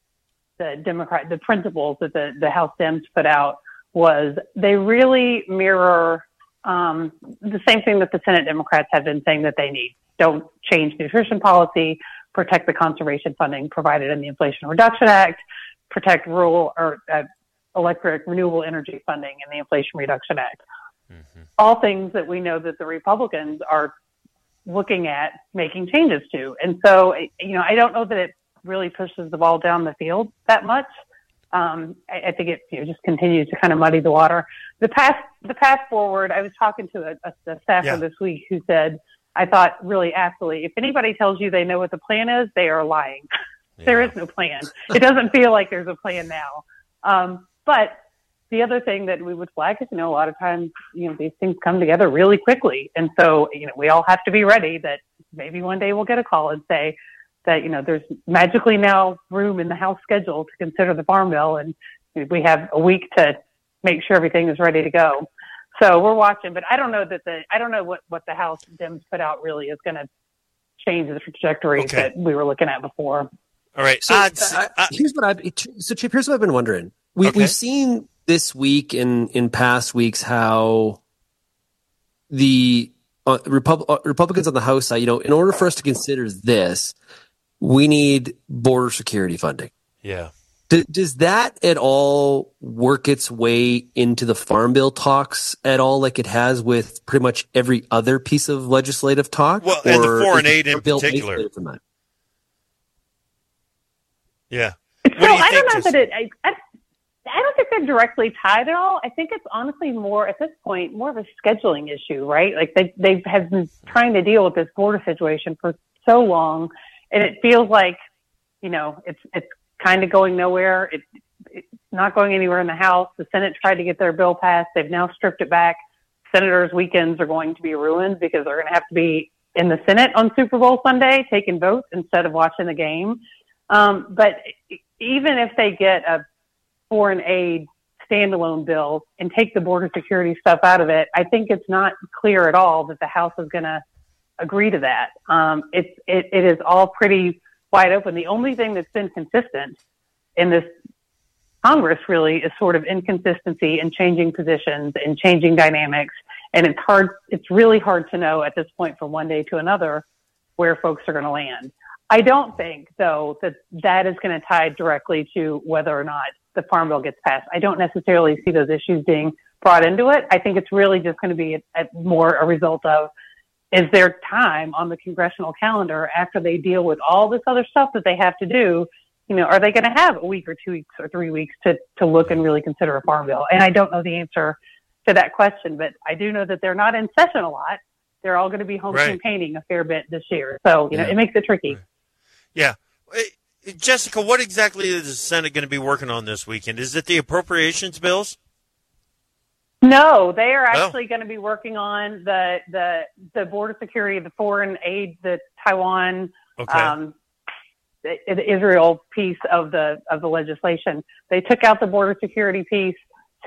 S2: the Democrat, the principles that the, the House Dems put out was they really mirror um, the same thing that the Senate Democrats have been saying that they need. Don't change nutrition policy, protect the conservation funding provided in the Inflation Reduction Act, protect rural or uh, electric renewable energy funding in the Inflation Reduction Act. Mm-hmm. All things that we know that the Republicans are looking at making changes to. And so, you know, I don't know that it really pushes the ball down the field that much. Um, I, I think it you know, just continues to kind of muddy the water. The path, the path forward, I was talking to a, a, a staffer yeah. this week who said, I thought really aptly, if anybody tells you they know what the plan is, they are lying. Yeah. There is no plan. It doesn't feel like there's a plan now. Um, But the other thing that we would flag is, you know, a lot of times, you know, these things come together really quickly. And so, you know, we all have to be ready that maybe one day we'll get a call and say that, you know, there's magically now room in the House schedule to consider the Farm Bill. And we have a week to make sure everything is ready to go. So we're watching, but I don't know that the, I don't know what, what the House Dems put out really is going to change the trajectory okay. that we were looking at before.
S16: All right.
S1: So, uh, uh, here's what I've, so Chip, here's what I've been wondering. We, okay. We've seen this week and in, in past weeks how the uh, Repub- uh, Republicans on the House side, you know, in order for us to consider this, we need border security funding.
S16: Yeah.
S1: D- does that at all work its way into the Farm Bill talks at all, like it has with pretty much every other piece of legislative talk?
S16: Well, and the foreign aid in particular. Yeah.
S2: So do I don't know just... that it. I, I, I don't think they're directly tied at all. I think it's honestly more, at this point, more of a scheduling issue, right? Like they they have been trying to deal with this border situation for so long, and it feels like, you know, it's it's kind of going nowhere. It, it's not going anywhere in the House. The Senate tried to get their bill passed. They've now stripped it back. Senators' weekends are going to be ruined because they're going to have to be in the Senate on Super Bowl Sunday taking votes instead of watching the game. Um, but even if they get a foreign aid standalone bill and take the border security stuff out of it, I think it's not clear at all that the House is going to agree to that. Um, it's, it, it is all pretty wide open. The only thing that's been consistent in this Congress really is sort of inconsistency and changing positions and changing dynamics. And it's hard, it's really hard to know at this point from one day to another where folks are going to land. I don't think, though, that that is going to tie directly to whether or not the Farm Bill gets passed. I don't necessarily see those issues being brought into it. I think it's really just going to be a, a more a result of, is there time on the congressional calendar after they deal with all this other stuff that they have to do? You know, are they going to have a week or two weeks or three weeks to, to look and really consider a Farm Bill? And I don't know the answer to that question, but I do know that they're not in session a lot. They're all going to be home right. campaigning a fair bit this year. So, you know, yeah. it makes it tricky.
S16: Right. Yeah. Jessica, what exactly is the Senate going to be working on this weekend? Is it the appropriations bills?
S2: No, they are actually oh. going to be working on the, the, the border security, the foreign aid, the Taiwan,
S16: okay.
S2: um, the, the Israel piece of the, of the legislation. They took out the border security piece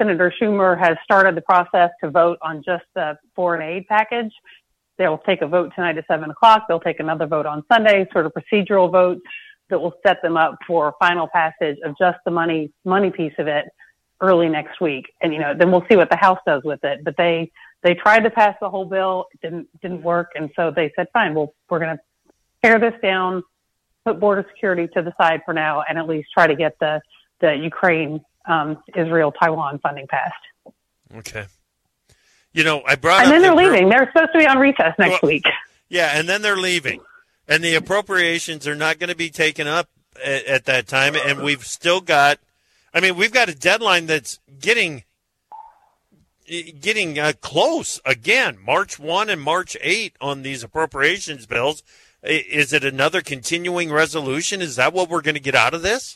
S2: Senator Schumer has started the process to vote on just the foreign aid package. They'll take a vote tonight at seven o'clock. They'll take another vote on Sunday, sort of procedural votes that will set them up for final passage of just the money money piece of it early next week. And, you know, then we'll see what the House does with it. But they they tried to pass the whole bill. It didn't, didn't work. And so they said, fine, well, we're going to tear this down, put border security to the side for now, and at least try to get the, the Ukraine, um, Israel, Taiwan funding passed.
S16: Okay. You know, I brought
S2: and
S16: up
S2: then they're
S16: the,
S2: leaving. They're supposed to be on recess next
S16: well,
S2: week.
S16: Yeah, and then they're leaving. And the appropriations are not going to be taken up at, at that time. And we've still got, I mean, we've got a deadline that's getting getting uh, close again, March first and March eighth on these appropriations bills. Is it another continuing resolution? Is that what we're going to get out of this?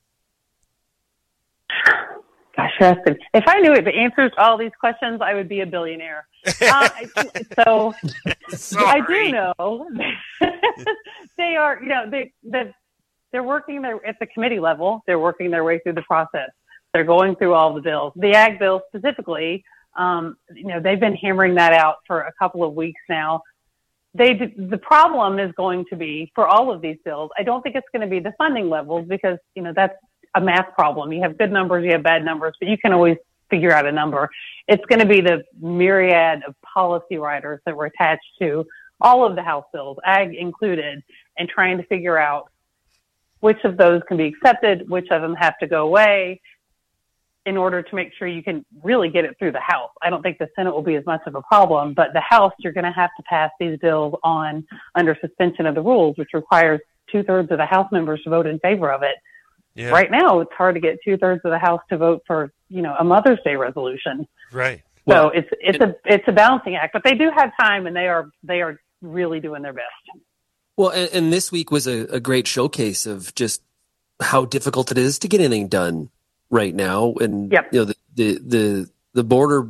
S2: Gosh, Justin, if I knew the answers to all these questions, I would be a billionaire. Uh, so I do know they are, you know, they, they, they're working their, at the committee level. They're working their way through the process. They're going through all the bills. The ag bill specifically, um, you know, they've been hammering that out for a couple of weeks now. They, the problem is going to be for all of these bills. I don't think it's going to be the funding levels because, you know, that's a math problem. You have good numbers, you have bad numbers, but you can always figure out a number. It's going to be the myriad of policy writers that were attached to all of the House bills, ag included, and trying to figure out which of those can be accepted, which of them have to go away in order to make sure you can really get it through the House. I don't think the Senate will be as much of a problem, but the House, you're going to have to pass these bills on under suspension of the rules, which requires two-thirds of the House members to vote in favor of it. Yeah. Right now, it's hard to get two-thirds of the House to vote for, you know, a Mother's Day resolution.
S16: Right.
S2: So
S16: well,
S2: it's it's it, a it's a balancing act, but they do have time, and they are they are really doing their best.
S1: Well, and, and this week was a, a great showcase of just how difficult it is to get anything done right now. And
S2: yep.
S1: you know, the the the, the border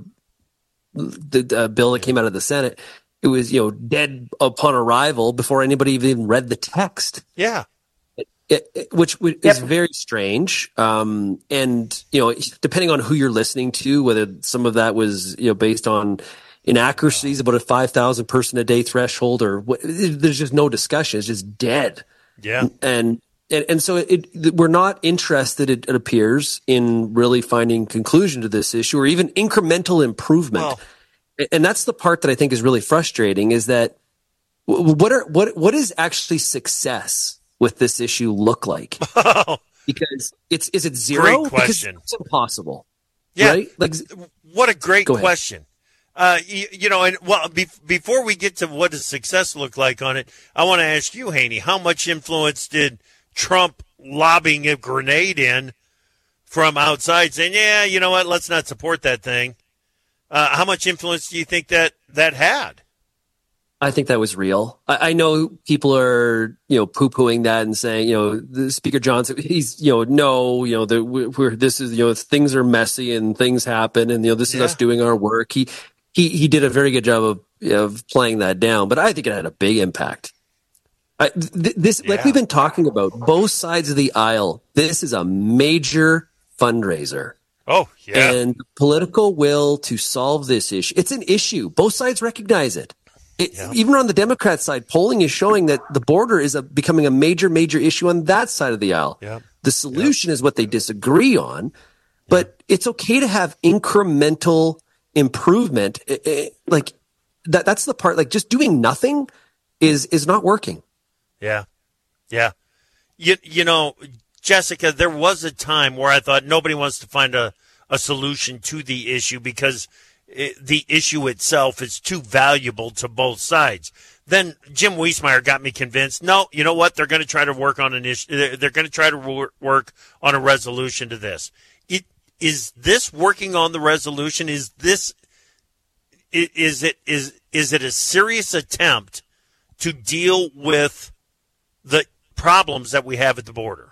S1: the uh, bill that came out of the Senate, it was, you know, dead upon arrival before anybody even read the text.
S16: Yeah.
S1: It, it, which is yep. very strange. Um, and, you know, depending on who you're listening to, whether some of that was, you know, based on inaccuracies about a five thousand person a day threshold or what, there's just no discussion. It's just dead.
S16: Yeah.
S1: And, and, and so it, it, we're not interested, it, it appears, in really finding conclusion to this issue or even incremental improvement. Well, and that's the part that I think is really frustrating is that what are, what, what is actually success with this issue look like? Because it's is it zero?
S16: Great question.
S1: Because it's impossible.
S16: Yeah.
S1: Right? Like,
S16: what a great question. Uh, you, you know, and well, be, before we get to what does success look like on it, I want to ask you, Haney, how much influence did Trump lobbing a grenade in from outside, saying, "Yeah, you know what? Let's not support that thing." Uh, how much influence do you think that that had?
S1: I think that was real. I, I know people are, you know, poo-pooing that and saying, you know, the Speaker Johnson, he's, you know, no, you know, that we're, this is, you know, things are messy and things happen and, you know, this is yeah. us doing our work. He, he, he did a very good job of, of playing that down, but I think it had a big impact. I, th- this, yeah. like we've been talking about, both sides of the aisle, this is a major fundraiser.
S16: Oh, yeah.
S1: And political will to solve this issue. It's an issue. Both sides recognize it. It, yeah. Even on the Democrat side, polling is showing that the border is a, becoming a major, major issue on that side of the aisle.
S16: Yeah.
S1: The solution yeah. is what they disagree on, but yeah. it's okay to have incremental improvement. It, it, like that, that's the part, like just doing nothing is, is not working.
S16: Yeah. Yeah. You, you know, Jessica, there was a time where I thought nobody wants to find a, a solution to the issue because It, the issue itself is too valuable to both sides. Then Jim Wiesmeyer got me convinced, no, you know what? They're going to try to work on an issue. They're going to try to work on a resolution to this. It, is this working on the resolution? Is this, is it, is, is it a serious attempt to deal with the problems that we have at the border?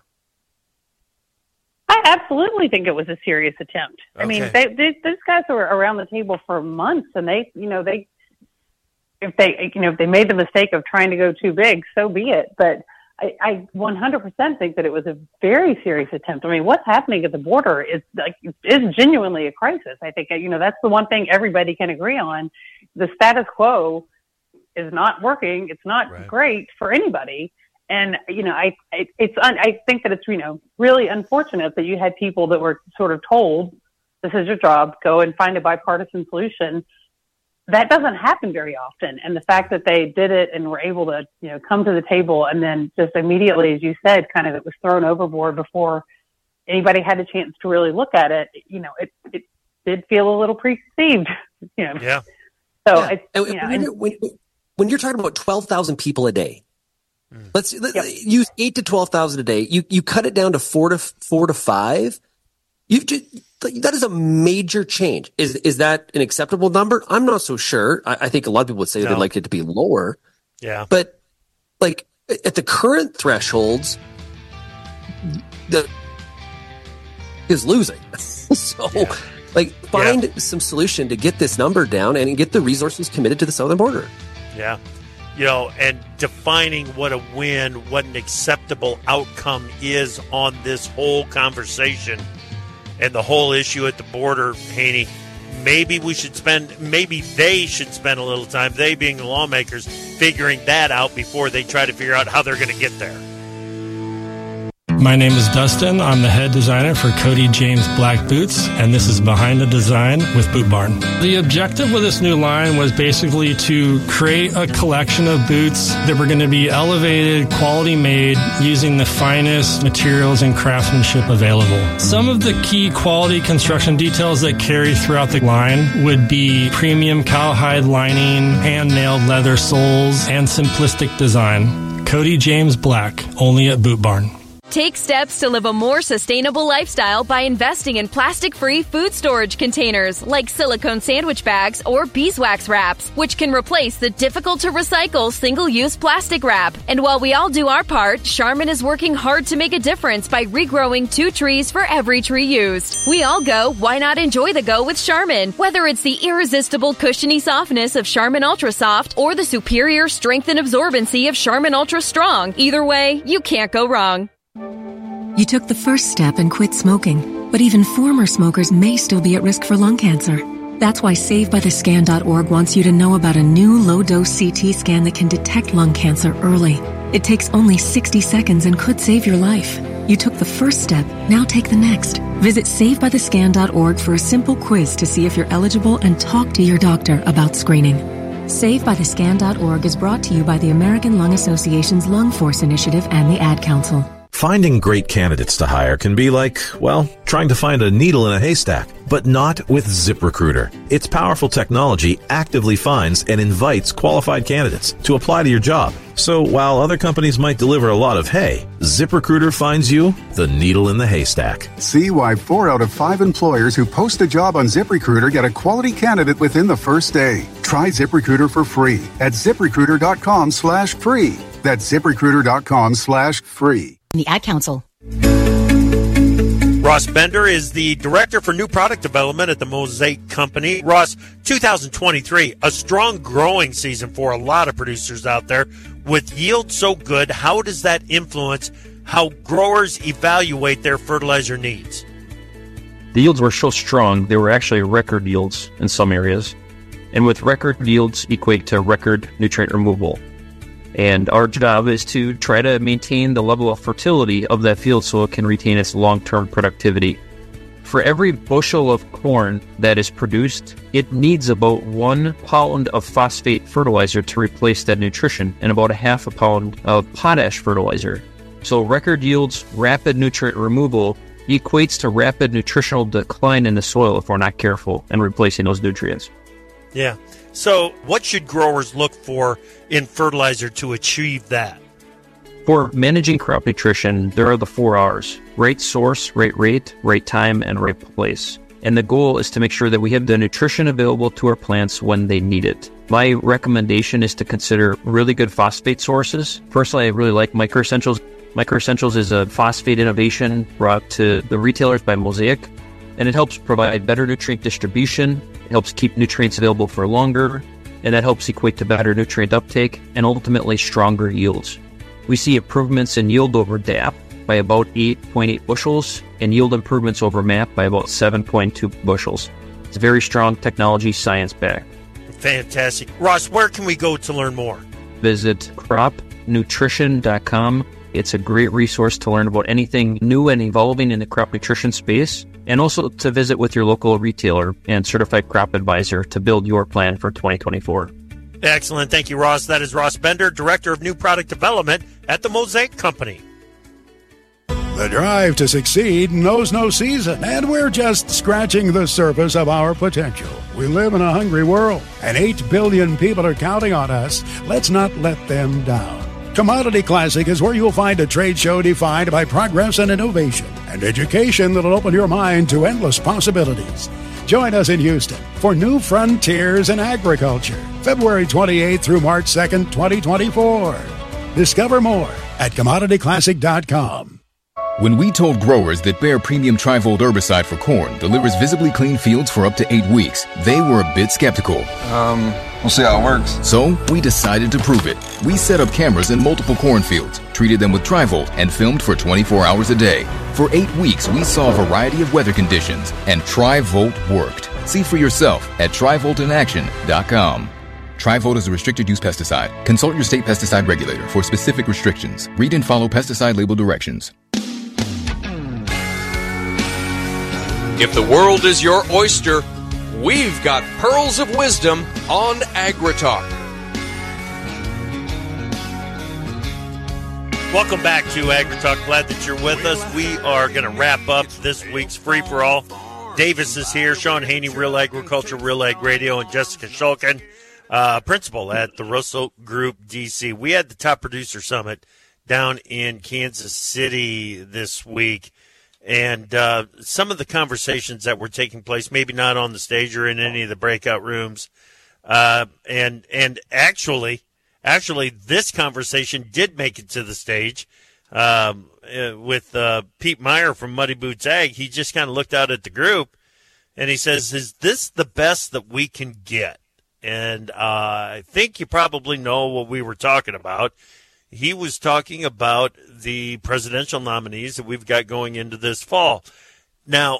S2: I absolutely think it was a serious attempt.
S16: Okay.
S2: I mean, they, they, these guys were around the table for months, and they, you know, they, if they, you know, if they made the mistake of trying to go too big, so be it. But I, I one hundred percent think that it was a very serious attempt. I mean, what's happening at the border is like is genuinely a crisis. I think, you know, that's the one thing everybody can agree on. The status quo is not working. It's not right. great for anybody. And, you know, I, I it's, un, I think that it's, you know, really unfortunate that you had people that were sort of told, this is your job, go and find a bipartisan solution. That doesn't happen very often. And the fact that they did it and were able to, you know, come to the table and then just immediately, as you said, kind of it was thrown overboard before anybody had a chance to really look at it, you know, it, it did feel a little preconceived, you know.
S16: Yeah.
S2: So,
S1: yeah.
S2: it's,
S1: and
S2: you know,
S1: when,
S2: and,
S1: when, when you're talking about twelve thousand people a day, mm. let's let, yep. use eight to twelve thousand a day. You, you cut it down to four to four to five. You've just, that is a major change. Is is that an acceptable number? I'm not so sure. I, I think a lot of people would say no. they'd like it to be lower.
S16: Yeah.
S1: But like at the current thresholds, the is losing. so yeah. like find yeah. some solution to get this number down and get the resources committed to the southern border.
S16: Yeah. You know, and defining what a win, what an acceptable outcome is on this whole conversation. And the whole issue at the border, Haney, maybe we should spend, maybe they should spend a little time, they being the lawmakers, figuring that out before they try to figure out how they're going to get there.
S7: My name is Dustin. I'm the head designer for Cody James Black Boots, and this is Behind the Design with Boot Barn. The objective with this new line was basically to create a collection of boots that were going to be elevated, quality made, using the finest materials and craftsmanship available. Some of the key quality construction details that carry throughout the line would be premium cowhide lining, hand-nailed leather soles, and simplistic design. Cody James Black, only at Boot Barn.
S10: Take steps to live a more sustainable lifestyle by investing in plastic-free food storage containers like silicone sandwich bags or beeswax wraps, which can replace the difficult-to-recycle single-use plastic wrap. And while we all do our part, Charmin is working hard to make a difference by regrowing two trees for every tree used. We all go, why not enjoy the go with Charmin? Whether it's the irresistible cushiony softness of Charmin Ultra Soft or the superior strength and absorbency of Charmin Ultra Strong, either way, you can't go wrong.
S11: You took the first step and quit smoking, but even former smokers may still be at risk for lung cancer. That's why Save By The Scan dot org wants you to know about a new low-dose C T scan that can detect lung cancer early. It takes only sixty seconds and could save your life. You took the first step, now take the next. Visit Save By The Scan dot org for a simple quiz to see if you're eligible and talk to your doctor about screening. Save By The Scan dot org is brought to you by the American Lung Association's Lung Force Initiative and the Ad Council.
S12: Finding great candidates to hire can be like, well, trying to find a needle in a haystack, but not with ZipRecruiter. Its powerful technology actively finds and invites qualified candidates to apply to your job. So while other companies might deliver a lot of hay, ZipRecruiter finds you the needle in the haystack.
S13: See why four out of five employers who post a job on ZipRecruiter get a quality candidate within the first day. Try ZipRecruiter for free at ZipRecruiter.com slash free. That's ZipRecruiter.com slash free.
S11: The Ad Council.
S16: Ross Bender is the Director for New Product Development at the Mosaic Company. Ross, two thousand twenty-three, a strong growing season for a lot of producers out there. With yield so good, how does that influence how growers evaluate their fertilizer needs?
S4: The yields were so strong, they were actually record yields in some areas. And with record yields equate to record nutrient removal. And our job is to try to maintain the level of fertility of that field so it can retain its long-term productivity. For every bushel of corn that is produced, it needs about one pound of phosphate fertilizer to replace that nutrition and about a half a pound of potash fertilizer. So record yields, rapid nutrient removal equates to rapid nutritional decline in the soil if we're not careful in replacing those nutrients.
S16: Yeah. So what should growers look for in fertilizer to achieve that?
S4: For managing crop nutrition, there are the four R's: right source, right rate, right time, and right place. And the goal is to make sure that we have the nutrition available to our plants when they need it. My recommendation is to consider really good phosphate sources. Personally, I really like Micro Essentials. Micro Essentials is a phosphate innovation brought to the retailers by Mosaic, and it helps provide better nutrient distribution. It helps keep nutrients available for longer, and that helps equate to better nutrient uptake and ultimately stronger yields.
S17: We see improvements in yield over D A P by about eight point eight bushels and yield improvements over M A P by about seven point two bushels. It's very strong technology, science-backed.
S16: Fantastic. Ross, where can we go to learn more?
S17: Visit crop nutrition dot com. It's a great resource to learn about anything new and evolving in the crop nutrition space, and also to visit with your local retailer and certified crop advisor to build your plan for twenty twenty-four.
S16: Excellent. Thank you, Ross. That is Ross Bender, Director of New Product Development at the Mosaic Company.
S18: The drive to succeed knows no season, and we're just scratching the surface of our potential. We live in a hungry world, and eight billion people are counting on us. Let's not let them down. Commodity Classic is where you'll find a trade show defined by progress and innovation, and education that'll open your mind to endless possibilities. Join us in Houston for New Frontiers in Agriculture, February twenty-eighth through March second, twenty twenty-four. Discover more at commodity classic dot com.
S19: When we told growers that Bayer Premium Trivolt herbicide for corn delivers visibly clean fields for up to eight weeks, they were a bit skeptical.
S20: Um, we'll see how it works.
S19: So we decided to prove it. We set up cameras in multiple cornfields, treated them with Trivolt, and filmed for twenty-four hours a day. For eight weeks, we saw a variety of weather conditions, and Trivolt worked. See for yourself at trivolt in action dot com. Trivolt is a restricted-use pesticide. Consult your state pesticide regulator for specific restrictions. Read and follow pesticide label directions.
S15: If the world is your oyster, we've got pearls of wisdom on AgriTalk.
S16: Welcome back to AgriTalk. Glad that you're with us. We are going to wrap up this week's free-for-all. Davis is here, Sean Haney, Real Agriculture, Real Ag Radio, and Jessica Shulkin, uh, principal at the Russell Group D C. We had the Top Producer Summit down in Kansas City this week. And uh, some of the conversations that were taking place, maybe not on the stage or in any of the breakout rooms, uh, and and actually, actually, this conversation did make it to the stage um, uh, with uh, Pete Meyer from Muddy Boots Ag. He just kind of looked out at the group, and he says, "Is this the best that we can get?" And uh, I think you probably know what we were talking about. He was talking about the presidential nominees that we've got going into this fall. Now,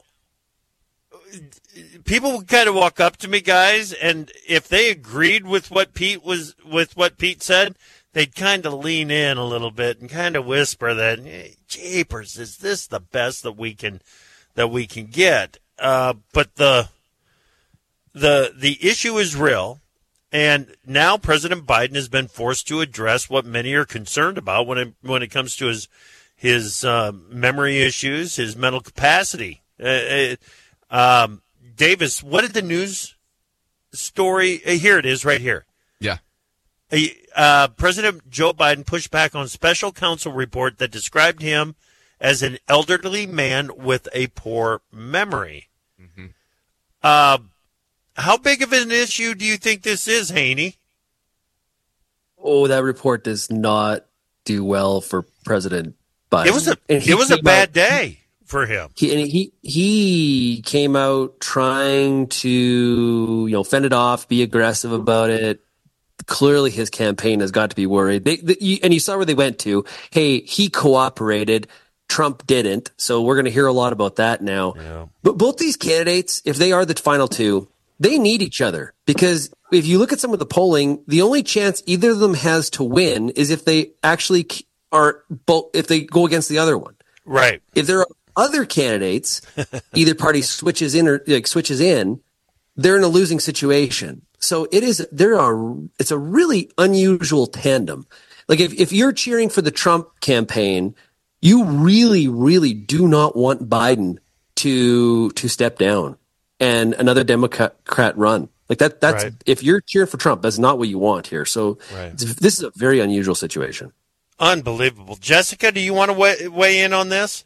S16: people would kind of walk up to me, guys, and if they agreed with what Pete was with what Pete said, they'd kind of lean in a little bit and kind of whisper that, hey, "Jeepers, is this the best that we can that we can get?" Uh, but the the the issue is real. And now President Biden has been forced to address what many are concerned about when it, when it comes to his his uh, memory issues, his mental capacity. Uh, um, Davis, what did the news story? Uh, here it is right here.
S3: Yeah.
S16: Uh, President Joe Biden pushed back on special counsel report that described him as an elderly man with a poor memory. Mm-hmm. Uh How big of an issue do you think this is, Haney?
S1: Oh, that report does not do well for President Biden.
S16: It was a it was a bad out, day for him.
S1: He and he he came out trying to you know fend it off, be aggressive about it. Clearly, his campaign has got to be worried. They, they, and you saw where they went to. Hey, he cooperated. Trump didn't. So we're going to hear a lot about that now. Yeah. But both these candidates, if they are the final two, they need each other, because if you look at some of the polling, the only chance either of them has to win is if they actually are both, if they go against the other one.
S16: Right.
S1: If there are other candidates, either party switches in or like switches in, they're in a losing situation. So it is, there are, it's a really unusual tandem. Like if, if you're cheering for the Trump campaign, you really, really do not want Biden to, to step down and another Democrat run. Like that, that's, right. If you're cheering for Trump, that's not what you want here. So right. This is a very unusual situation.
S16: Unbelievable. Jessica, do you want to weigh, weigh in on this?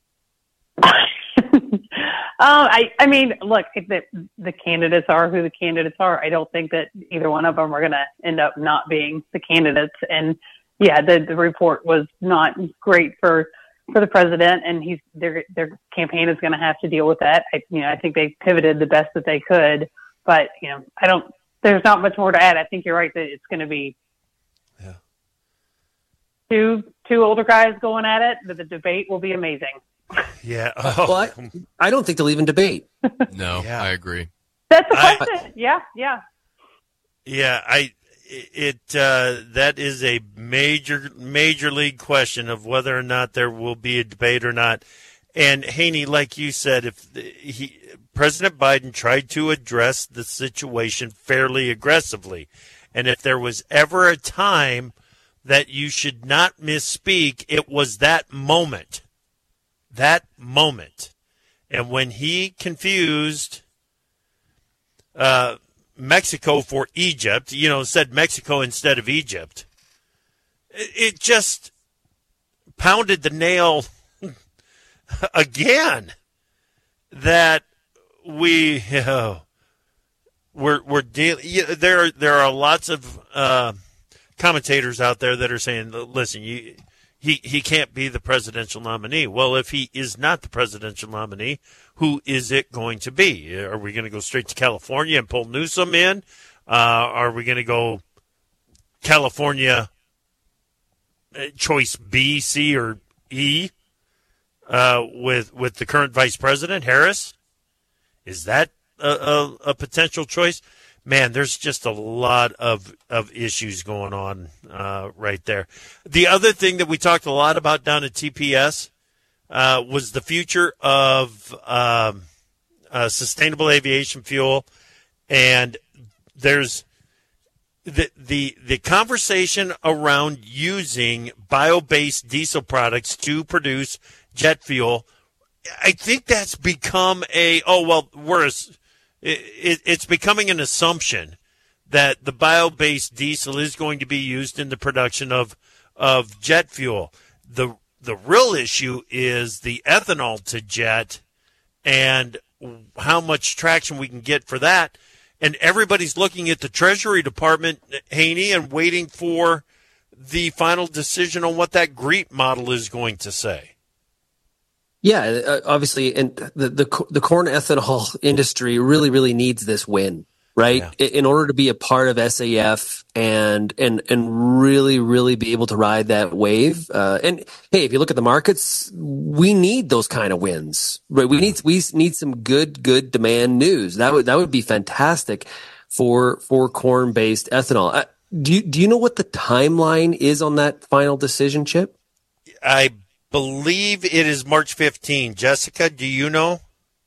S2: Um, I, I mean, look, the, the candidates are who the candidates are. I don't think that either one of them are going to end up not being the candidates. And yeah, the, the report was not great for, for the president, and he's, their, their campaign is going to have to deal with that. I, you know, I think they pivoted the best that they could, but you know, I don't, there's not much more to add. I think you're right that it's going to be, two two older guys going at it. The, the debate will be amazing.
S16: Yeah.
S1: Oh. Well, I, I don't think they'll even debate.
S15: No, yeah. I agree.
S2: That's the question. I, yeah, yeah.
S16: Yeah, I it uh, that is a major major league question of whether or not there will be a debate or not. And Haney, like you said, if he President Biden tried to address the situation fairly aggressively, and if there was ever a time that you should not misspeak, it was that moment. That moment. And when he confused uh, Mexico for Egypt, you know, said Mexico instead of Egypt, it, it just pounded the nail again that we, you know, we're, we're dealing, yeah, there, there are lots of uh, commentators out there that are saying, listen, you, He he can't be the presidential nominee. Well, if he is not the presidential nominee, who is it going to be? Are we going to go straight to California and pull Newsom in? Uh, are we going to go California choice B, C, or E uh, with with the current vice president, Harris? Is that a, a, a potential choice? Man, there's just a lot of, of issues going on uh, right there. The other thing that we talked a lot about down at T P S uh, was the future of um, uh, sustainable aviation fuel, and there's the the the conversation around using bio-based diesel products to produce jet fuel. I think that's become a oh well we're. A, It, it, it's becoming an assumption that the bio-based diesel is going to be used in the production of of jet fuel. The the real issue is the ethanol to jet and how much traction we can get for that. And everybody's looking at the Treasury Department, Haney, and waiting for the final decision on what that GREET model is going to say.
S1: Yeah, uh, obviously, and the, the the corn ethanol industry really, really needs this win, right? Yeah. In, in order to be a part of S A F and and and really, really be able to ride that wave. Uh, and hey, if you look at the markets, we need those kind of wins, right? We need we need some good, good demand news. That would that would be fantastic for for corn based ethanol. Uh, do you do you know what the timeline is on that final decision, Chip?
S16: I. believe it is March fifteenth. Jessica, do you know?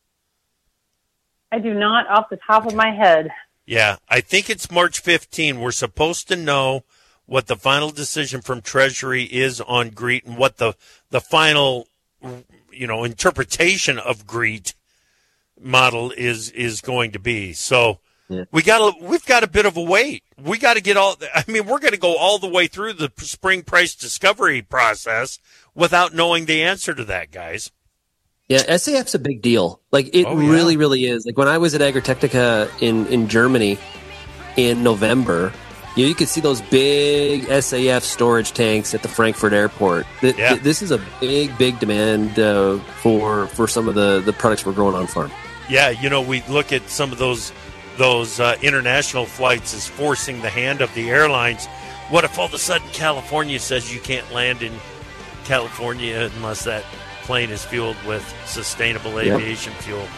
S2: I do not off the top of my head.
S16: Yeah, I think it's March fifteenth. We're supposed to know what the final decision from Treasury is on GREET and what the the final, you know, interpretation of GREET model is is going to be. So yeah. we got a, we've got a bit of a wait. We got to get all. I mean, we're going to go all the way through the spring price discovery process without knowing the answer to that, guys.
S1: Yeah, S A F's a big deal. Like, it oh, yeah. really, really is. Like, when I was at Agritechnica in, in Germany in November, you know, you could see those big S A F storage tanks at the Frankfurt airport. Th- yeah. th- this is a big, big demand uh, for for some of the, the products we're growing on farm.
S16: Yeah, you know, we look at some of those those uh, international flights as forcing the hand of the airlines. What if all of a sudden California says you can't land in California unless that plane is fueled with sustainable aviation yep. fuel?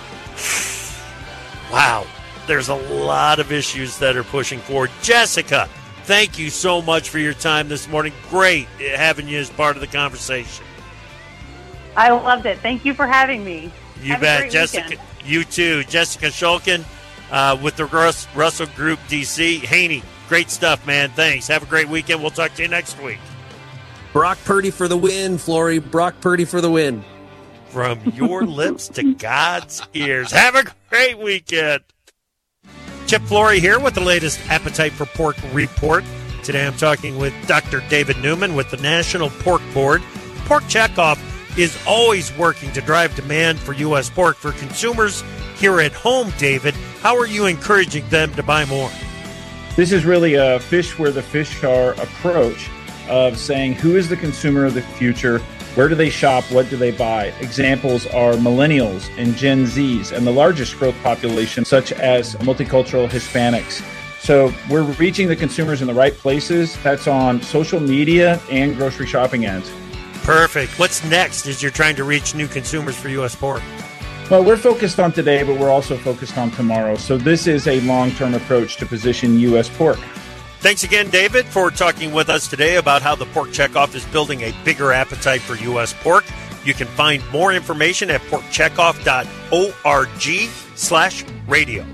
S16: Wow. There's a lot of issues that are pushing forward. Jessica, thank you so much for your time this morning. Great having you as part of the conversation.
S2: I loved it. Thank you for having me.
S16: You
S2: Have
S16: bet. Jessica,
S2: weekend.
S16: You too. Jessica Shulkin uh, with the Russ, Russell Group D C. Haney, great stuff, man. Thanks. Have a great weekend. We'll talk to you next week.
S1: Brock Purdy for the win, Flory. Brock Purdy for the win.
S16: From your lips to God's ears. Have a great weekend. Chip Flory here with the latest Appetite for Pork report. Today I'm talking with Doctor David Newman with the National Pork Board. Pork Checkoff is always working to drive demand for U S pork for consumers here at home. David, how are you encouraging them to buy more?
S21: This is really a fish where the fish are approach of saying who is the consumer of the future, where do they shop, what do they buy. Examples are millennials and Gen Zs and the largest growth population such as multicultural Hispanics. So we're reaching the consumers in the right places. That's on social media and grocery shopping ads.
S16: Perfect. What's next as you're trying to reach new consumers for U S Pork?
S21: Well, we're focused on today, but we're also focused on tomorrow. So this is a long-term approach to position U S Pork.
S16: Thanks again, David, for talking with us today about how the Pork Checkoff is building a bigger appetite for U S pork. You can find more information at porkcheckoff dot org slash radio.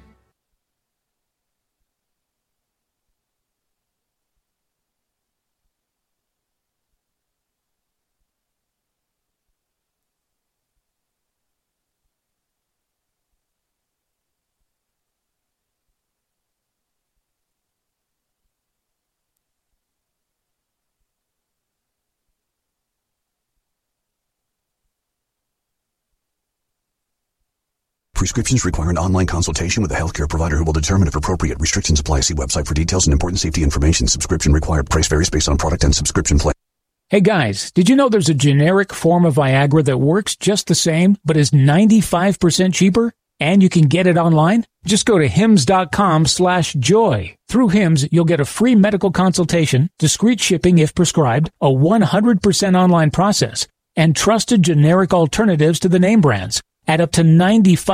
S5: Prescriptions require an online consultation with a healthcare provider who will determine if appropriate. Restrictions apply. See website for details and important safety information. Subscription required. Price varies based on product and subscription plan.
S22: Hey guys, did you know there's a generic form of Viagra that works just the same, but is ninety-five percent cheaper? And you can get it online? Just go to hims.com slash joy. Through Hims, you'll get a free medical consultation, discreet shipping if prescribed, a one hundred percent online process, and trusted generic alternatives to the name brands at up to ninety-five